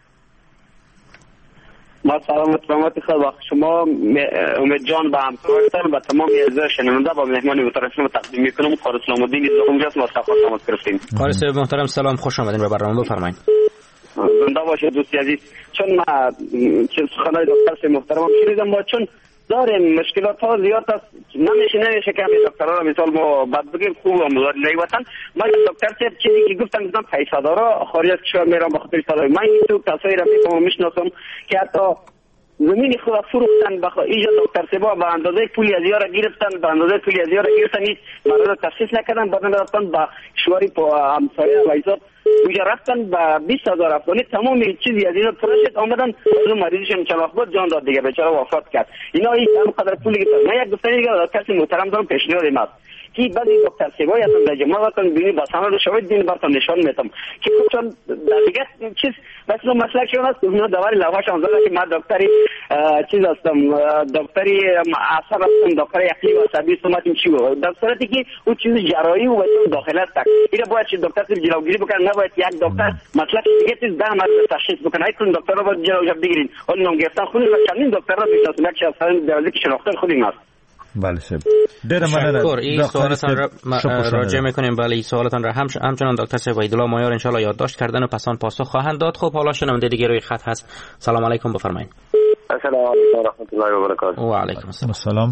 ما سلامت وقت شما امید جان به همکارتان و تمام اعضای شنونده با مهمان محترم تقدیم میکنم. قاری اسلام الدین از اونجاست ما تقدیم گرفتیم. قاری صاحب محترم سلام، خوش آمدین به برنامه، بفرمایید. زنده باشه دوستی عزیز. چون ما سخنای دکتر محترم شنیدم، ما چون داریم مشکلات ها زیاد است، نمیشه که همین دکترها را مثال ما بعد بگیم خوب و مزادی وطن. من دکتر صاحب چیزی که گفتم پیسه دارا خارج از کشور میرم به خاطر صدای من تو کسایی را میشناسم که حتی زمین خود فروختن اینجا دکتر صاحب به اندازه پولی از یارا گرفتن، به اندازه پولی از یارا گرفتن، هیچ مرد تشخیص نکردن، بعد رفتن به کشوری همسایه وایزاد اونجا رفتن با 20,000 افغانی تمام چیزی از اینا پروژه آمدن، از مریضشون چند وقت بعد جان داد دیگه، بیچاره وفات کرد. اینا این قدر پولی گرفتن. من یک گفتنی دیگه کسی محترم دارم پیشنهاد ماست که بعضی دکتر سیبایی هستن در جمعه وقتن بینی با سند شواهد دین براتون نشان میدم که چون دیگه چیز مثلا مسئله شون است، اونا دواری لوحش هم زده که من دکتری چیز هستم، دکتری عصب هستم، دکتر عقلی و عصبی سمتیم چی بود، در صورتی که اون چیز جراحی و داخل است. اینا باید چه دکتر سیب جلوگیری بکنه، نباید یک دکتر مثلا دیگه چیز 10 مرد تشخیص بکنه. ایتون دکتر رو باید جلوش بگیرین، اون نام گرفتن خودی و چندین دکتر رو میشناسم، یک شخص درازی که شناختن خودی است. بله صاحب، تشکر. این سوالتان را راجع میکنیم. بله این سوالتان را همچنان دکتر صاحب وحیدالله مایار ان شاء الله یادداشت کردن و پسان پاسخ خواهند داد. خب حالا شنونده دیگه روی خط هست. سلام علیکم، بفرمایید. السلام علیکم و رحمت الله و برکاته. و علیکم السلام.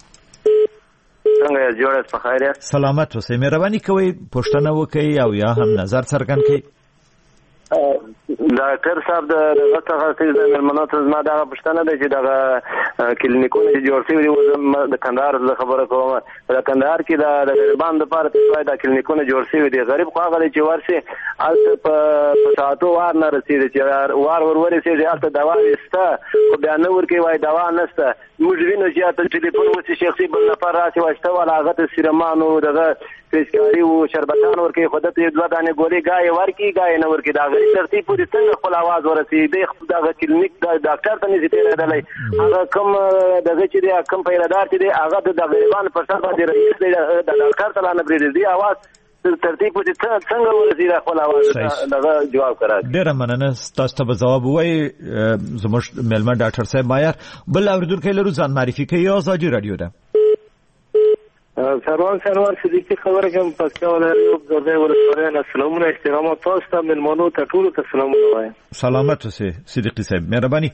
څنګه جوړ په خیر یاست؟ سلامت اوسئ. مهرباني کوئ پوښتنه وکړئ او یا هم نظر څرګند کړئ. ډاکټر صاحب دغه څنګه د ملمناتو زما دغه پوښتنه ده چې دغه کلینیکونه چې جوړ شوي دي، د کندهار د خبره کوم، د کندهار کې د غریبانو لپاره د کلینیکونه جوړ شوي دي. غریب خو هغه دی چې ورسي هلته په ساعتو وار نه رسېږي، چې وار ورسېږي هلته دوا شته خو بیا نه ورکوي، وایي دوا نشته. موږ وینو چې هلته ټلیفون وسي شخصي بل نفر راسي وایسته والا هغه ته سیرمانو دغه پیچکاري و شربتان ورکوي، خو دته 2 دانې ګولۍ ګایې ورکوي ګایې نه ورکوي. د هغې ترتیب پورې څنګه خپل اواز ورسوي؟ دی دغه کلینیک ډاکټر ته نشي تېرېدلی. هغه کوم دغه چې دی کوم پیردار چې دی هغه د غریبانو پر سر باندې رئیس دی، د ډاکټر ته لا نه پرېږدي. دی اواز ترتیب پورې څنګه ورسوي خپل اواز؟ دغه جواب کړه. ډېره مننه، تاسو ته به ځواب ووایي زموږ میلمه ډاکټر صاحب مایار. بل اورېدونکی لرو، ځان معرفي کوي. ازادي راډیو ده. سروان صدیقی خبره کوم پکتیا ولایت زرده ولسوالۍ نه. سلامونه احترامات تاسو ته، مېلمنو ته ټولو ته سلامونه وایم. سلامت اوسئ صدیقی صاحب، مهرباني.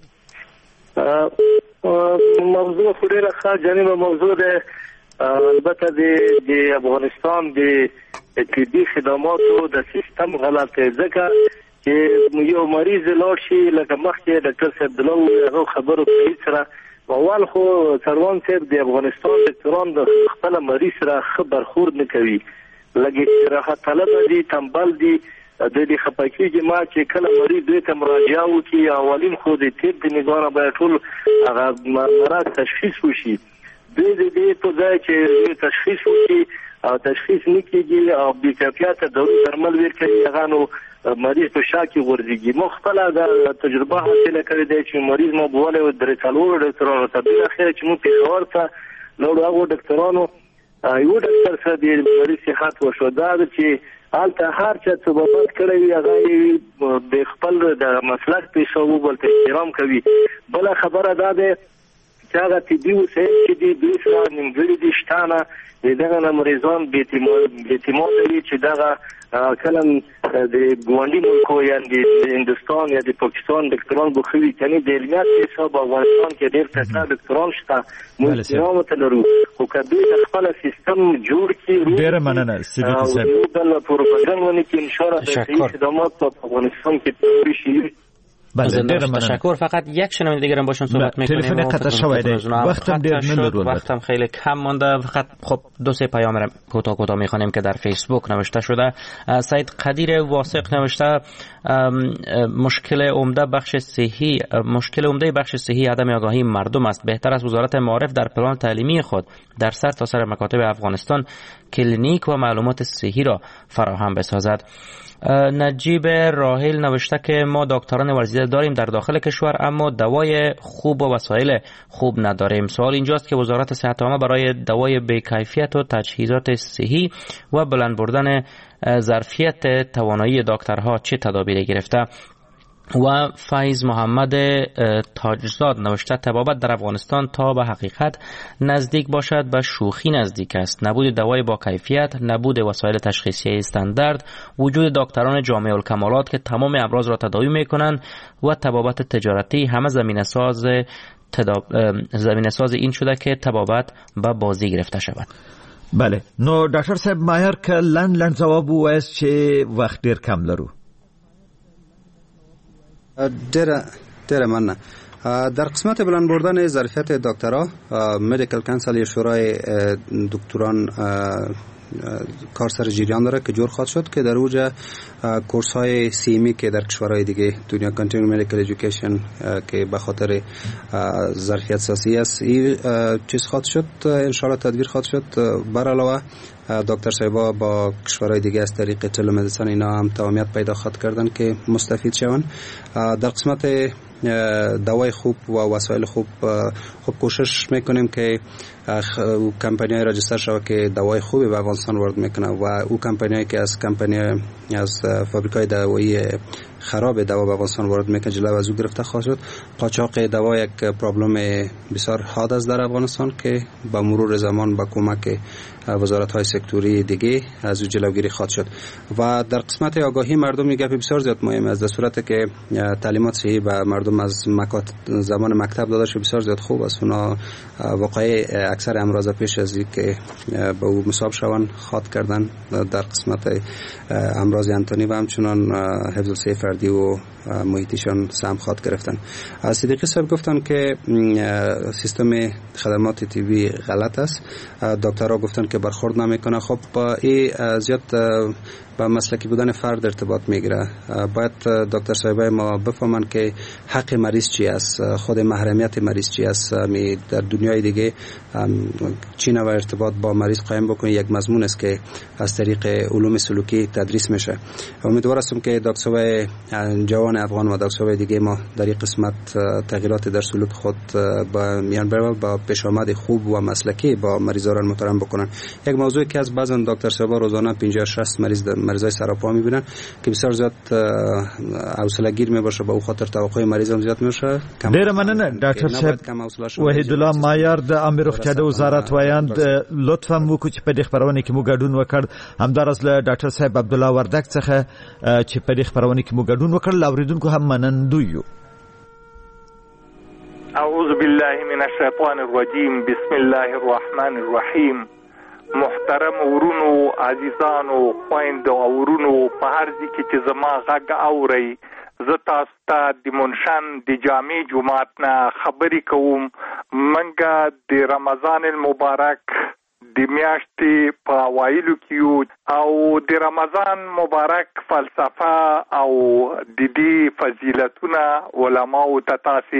موضوع خو ډېره ښه جالبه موضوع ده. البته د افغانستان د طبي خدماتو د سیستم غلط دی، ځکه چې یو مریض لاړ شي لکه مخکې ډاکټر صاحب عبدالله هغه خبرو کوي سره اول خو سروان صاحب د افغانستان ډاکټران د خپل مریض سره ښه برخورد نه کوي، لږ راحت طلب دي، تنبل دي، د دې خپکیږي. ما چې کله مریض دوی ته مراجعه وکړي اولین خو د طب د نگاه نه باید ټول هغه مرض تشخیص وشي. دوی د دې په ځای چې تشخیص وکړي او تشخیص نه کېږي او بې کیفیته دارو درمل ورکوي، هغه نو مریض په شا کې غورځېږي. ما خپله دا تجربه حاصله کړې ده چې مریض ما بولی و 3 ډاکټرانو ته، بالاخره چې موږ پېښور ته لاړو هغو ډاکټرانو یو ډاکټر سره د مریض صحت وشو. دا ده چې هلته هر چا څه بابت کړی وي هغه د خپل د مسلک پیشو بل ته احترام کوي. بله خبره دا ده چې هغه طبي وسایل چې دي دوی سره نیمګړي دي، شته نه. د دغه نه مریضان بېاعتماده وي چې دغه کله د ګاونډي ملکو یا د هندوستان یا د پاکستان ډاکټران به ښه وي، یعنې د علمیت په حساب افغانستان کې ډېر تکړه ډاکټران شته، موږ احترام ورته لرو. خو که دوی د خپله سیستم جوړ کړي ډېره مننه صدیقي صاحب، یو بل پروپاګنډ ونه کړي، انشاءالله د صحیح خدمات په افغانستان کې پیاوړي شي. تشکر. فقط یک شنونده دیگه هم باشون صحبت میکنیم. تلفن قطع شده. وقتم دیر ندارد. وقتم خیلی کم مونده. فقط خب 2-3 پیام را کوتاه میخوانیم که در فیسبوک نوشته شده. سید قدیر واثق نوشته مشکل عمده بخش صحی عدم آگاهی مردم است. بهتر است وزارت معارف در پلان تعلیمی خود در سرتاسر مکاتب افغانستان کلینیک و معلومات صحی را فراهم بسازد. نجیب راحل نوشته که ما دکتران ورزیده داریم در داخل کشور اما دوای خوب و وسایل خوب نداریم. سوال اینجاست که وزارت صحت عامه برای دوای بی‌کیفیت و تجهیزات صحی و بلند بردن ظرفیت توانایی دکترها چه تدابیری گرفته؟ و فیض محمد تاجزاد نوشته طبابت در افغانستان تا به حقیقت نزدیک باشد به شوخی نزدیک است. نبود دوای با کیفیت، نبود وسایل تشخیصی استاندارد، وجود دکتران جامع الکمالات که تمام امراض را تداوی میکنند و طبابت تجارتی همه زمینه ساز این شده که طبابت به بازی گرفته شود. بله، نو ډاکټر صاحب ماهر که لنډ جواب ووایست چې وخت ډیر کم لرو. ډیره مننه. در قسمت بلند بردن ظرفیت دکترها، مدیکل کانسل یا شورای دکتران کار سر جریان داره که جور خواهد شد که در اوج کورس های CME که در کشورهای دیگه دنیا کنتینیوم مدیکل ایژوکیشن که به خاطر ظرفیت سازی است این چیز خواهد شد، انشاءالله تدبیر خواهد شد. بر علاوه دکتر صاحبا با کشورهای دیگه از طریق تلمدیسن اینا هم تمامیت پیدا خواهد کردن که مستفید شوند. در قسمت دوای خوب و وسایل خوب کوشش میکنیم که کمپانی‌های راجستر شود که دوای خوبی به افغانستان وارد میکنه و او کمپانی‌هایی که از فابریکای دوایی خراب دوا به افغانستان وارد میکنه جلو از او گرفته خواهد شد. قاچاق دوا یک پرابلم بسیار حاد است در افغانستان که با مرور زمان با کمک وزارت‌های سکتوری دیگه از او جلوگیری خواهد شد. و در قسمت آگاهی مردم یک گپ بسیار زیاد مهم است. در صورتی که تعلیمات صحیح به مردم از زمان مکتب داده شد بسیار زیاد خوب است. اونا واقعی اکثر امراض پیش از این که به او مصاب شوند خاط کردن در قسمت امراض انتونی و همچنان حفظ الصحه فردی و محیطیشان سهم خاط گرفتن. صدیقی صاحب گفتن که سیستم خدمات تیوی غلط است. دکترها گفتن که برخورد نمیکنه. خب این زیاد با مسلکی بودن فرد ارتباط میگیره. باید دکتر صاحبای ما بفهمن که حق مریض چی است، خود محرمیت مریض چی است. در دنیای دیگه چی نوع ارتباط با مریض قائم بکنه یک مضمون است که از طریق علوم سلوکی تدریس میشه. امیدوار هستم که دکترای جوان افغان و دکترای دیگه ما در این قسمت تغییرات در سلوک خود با میان ببرن، با پیش آمد خوب و مسلکی با مریضان محترم بکنن. یک موضوعی که از بعضن دکتر صاحبا روزانه 50-60 مریضای سراپا میبینن که بسیار زیاد حوصله گیر میباشه، با او خاطر توقع مریض هم زیاد میشه. ډیر مننه ډاکټر صاحب. وحید الله مایار د امر روغتیا د وزارت وایاند لطفا موږ چې په دې خبرونه کې موږ ګډون وکړ، همدارس له ډاکټر صاحب عبد الله وردک څخه چې په دې خبرونه کې موږ ګډون وکړ، لاوریدونکو هم منندوی یو. اعوذ بالله من الشیطان الرجیم، بسم الله الرحمن الرحیم. محترم ورونو، عزیزانو، خویندو او ورونو، په هر ځای کې چې زما غږ اورئ، زه تاسو ته د منشن د جامع جماعت نه خبرې کوم. منګه د رمضان المبارک د میاشتې په اوایلو کې یو او د رمضان مبارک فلسفه او د دې فضیلتونه علماو ته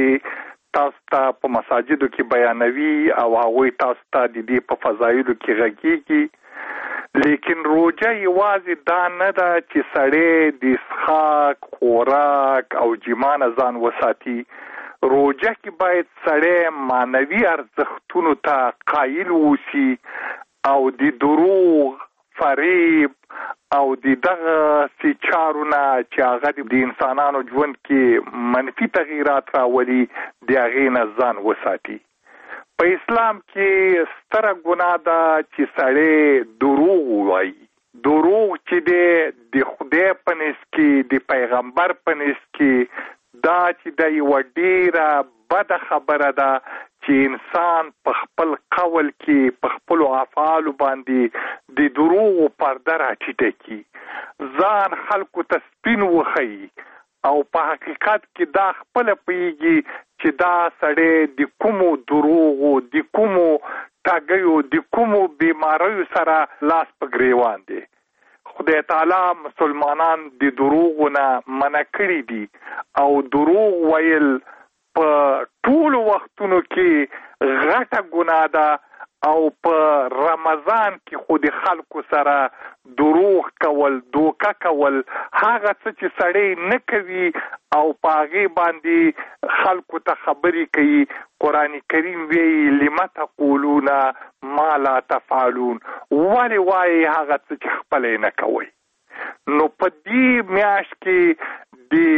تاسو ته په مساجدو کې بیانوي او هغوی تاسو ته د دې په فضایلو کې غږیږي. لیکن روجه یوازې دا نه ده چې سړی د څښاک، خوراک او جما نه ځان وساتي. روجه کې باید سړی معنوي ارزښتونو ته قایل اوسي او د دروغ، فریب او د دغه سي چارونه چې هغه د انسانانو ژوند کې منفي تغییرات راولي د هغې نه ځان وساتي. په اسلام کې ستره ګناه ده چې سړی دروغ ووایي. دروغ چې د خدای په نس کې، د پیغمبر په نس کې، دا چې د یوه ډیره بده خبره ده چې انسان په خپل قول کې، په خپلو افعالو باندې د دروغو پرده راټیټه کړي، ځان خلکو ته سپین وښیي او په حقیقت کې دا خپله پوهېږي چې دا سړی د کومو دروغو، د کومو ټاګیو، د کومو بیماریو سره لاس په ګریوان دی. خدای تعالی مسلمانان د دروغو نه منع کړي دي او دروغ ویل په ټولو وختونو کې غټه ګناه ده او په رمضان کې خو د خلکو سره دروغ کول، دوکه کول، هغه څه چې سړی نه کوي او په هغې باندې خلکو ته خبرې کوي. قرآن کریم وایي لم تقولون ما لا تفعلون، ولې وایي هغه څه چې خپله نه کوئ. نو په دې میاشت کې د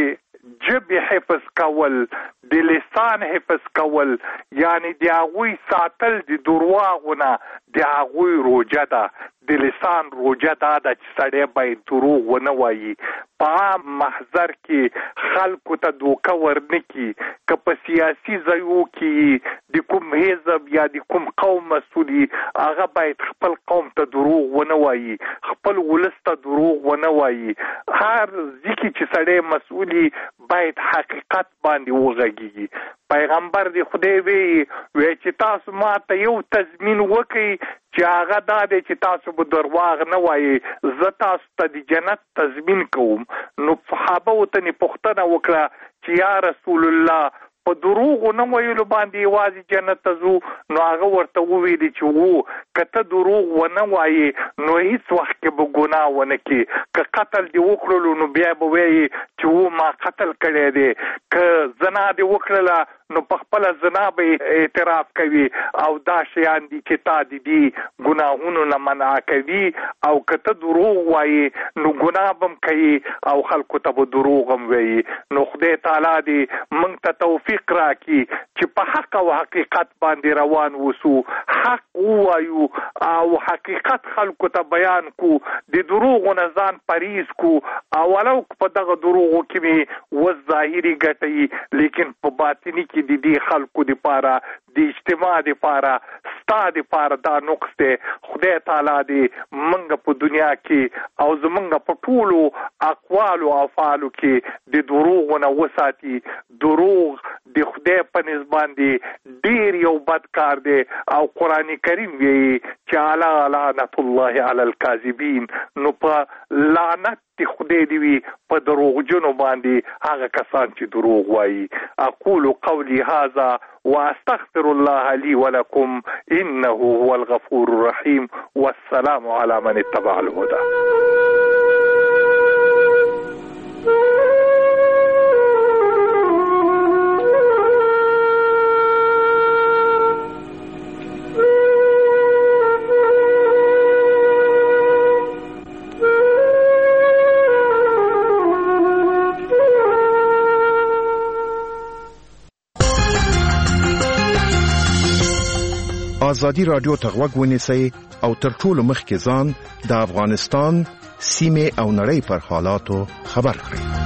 جبې حفظ کول، د لسان حفظ کول، یعنی د هغوی ساتل د درواغونه د هغوی روجه ده. د لسان روجه دا ده چې سړی باید دروغ ونه وایي، په عام محضر کې خلکو ته دوکه ورنکړي، که په سیاسي ځایو کې د کوم حزب یا د کوم قوم مسؤل هغه باید خپل قوم ته دروغ ونه وایي، خپل ولس ته دروغ ونه وایي. هر ځکه چې سړی مسؤل باید حقیقت باندې وغږیږي. پیغمبر دی خدای وی چې تاسو ما ته یو تضمین وکړئ چې هغه دا دی چې تاسو به درواغ نه وایي، زه تاسو ته د جنت تضمین کوم. نو صحابه ورته پوښتنه وکړه چې یا رسول الله په دروغ نه ویلو باندې یوازې جنت ته ځو؟ نو هغه ورته وویل چې وو که ته دروغ ونه وایي نو هیڅ وخت کې به ګناه ونه کړي. که قتل دې وکړلو نو بیا به وایي چې وو ما قتل کړی دی، که زنا دې وکړله نو په خپله زنا به اعتراف کوي، او دا شیان دي چې تا د دې ګناهونو نه منع کوي. او که ته دروغ وایي نو ګناه به هم کوي او خلکو ته به دروغ هم وایي. نو خدای تعالی دې موږ ته توفیق راکړي چې په حق او حقیقت باندې روان وسو، حق ووایو او حقیقت خلکو ته بیان کو، د دروغو نه ځان پریز کو. او ولو په دغه دروغو کې مې وس ظاهري ګټئ، لیکن په باطني کې د دې خلکو دپاره د اجتماع دپاره ستا دپاره دا نقص دی. خدای تعالی دې موږ په دنیا کې او زموږ په ټولو اقوالو او افعالو کې د دروغو نه وساتي. دروغ د خدای په نسبت باندې ډیر یو بد کار دی، او قرآن کریم وایي چې الا لعنت الله علی الکاذبین. نو په لعنت دی خدای دی وي په دروغجنو باندې هغه کسان چې دروغ وایي. اقول قولی هذا واستغفر الله لي ولكم انه هو الغفور الرحيم والسلام على من اتبع الهدى. ازادي رادیو ته غوږ ونیسئ او تر ټولو مخکې ځان د افغانستان سیمې او نړۍ پر حالاتو خبر کړئ.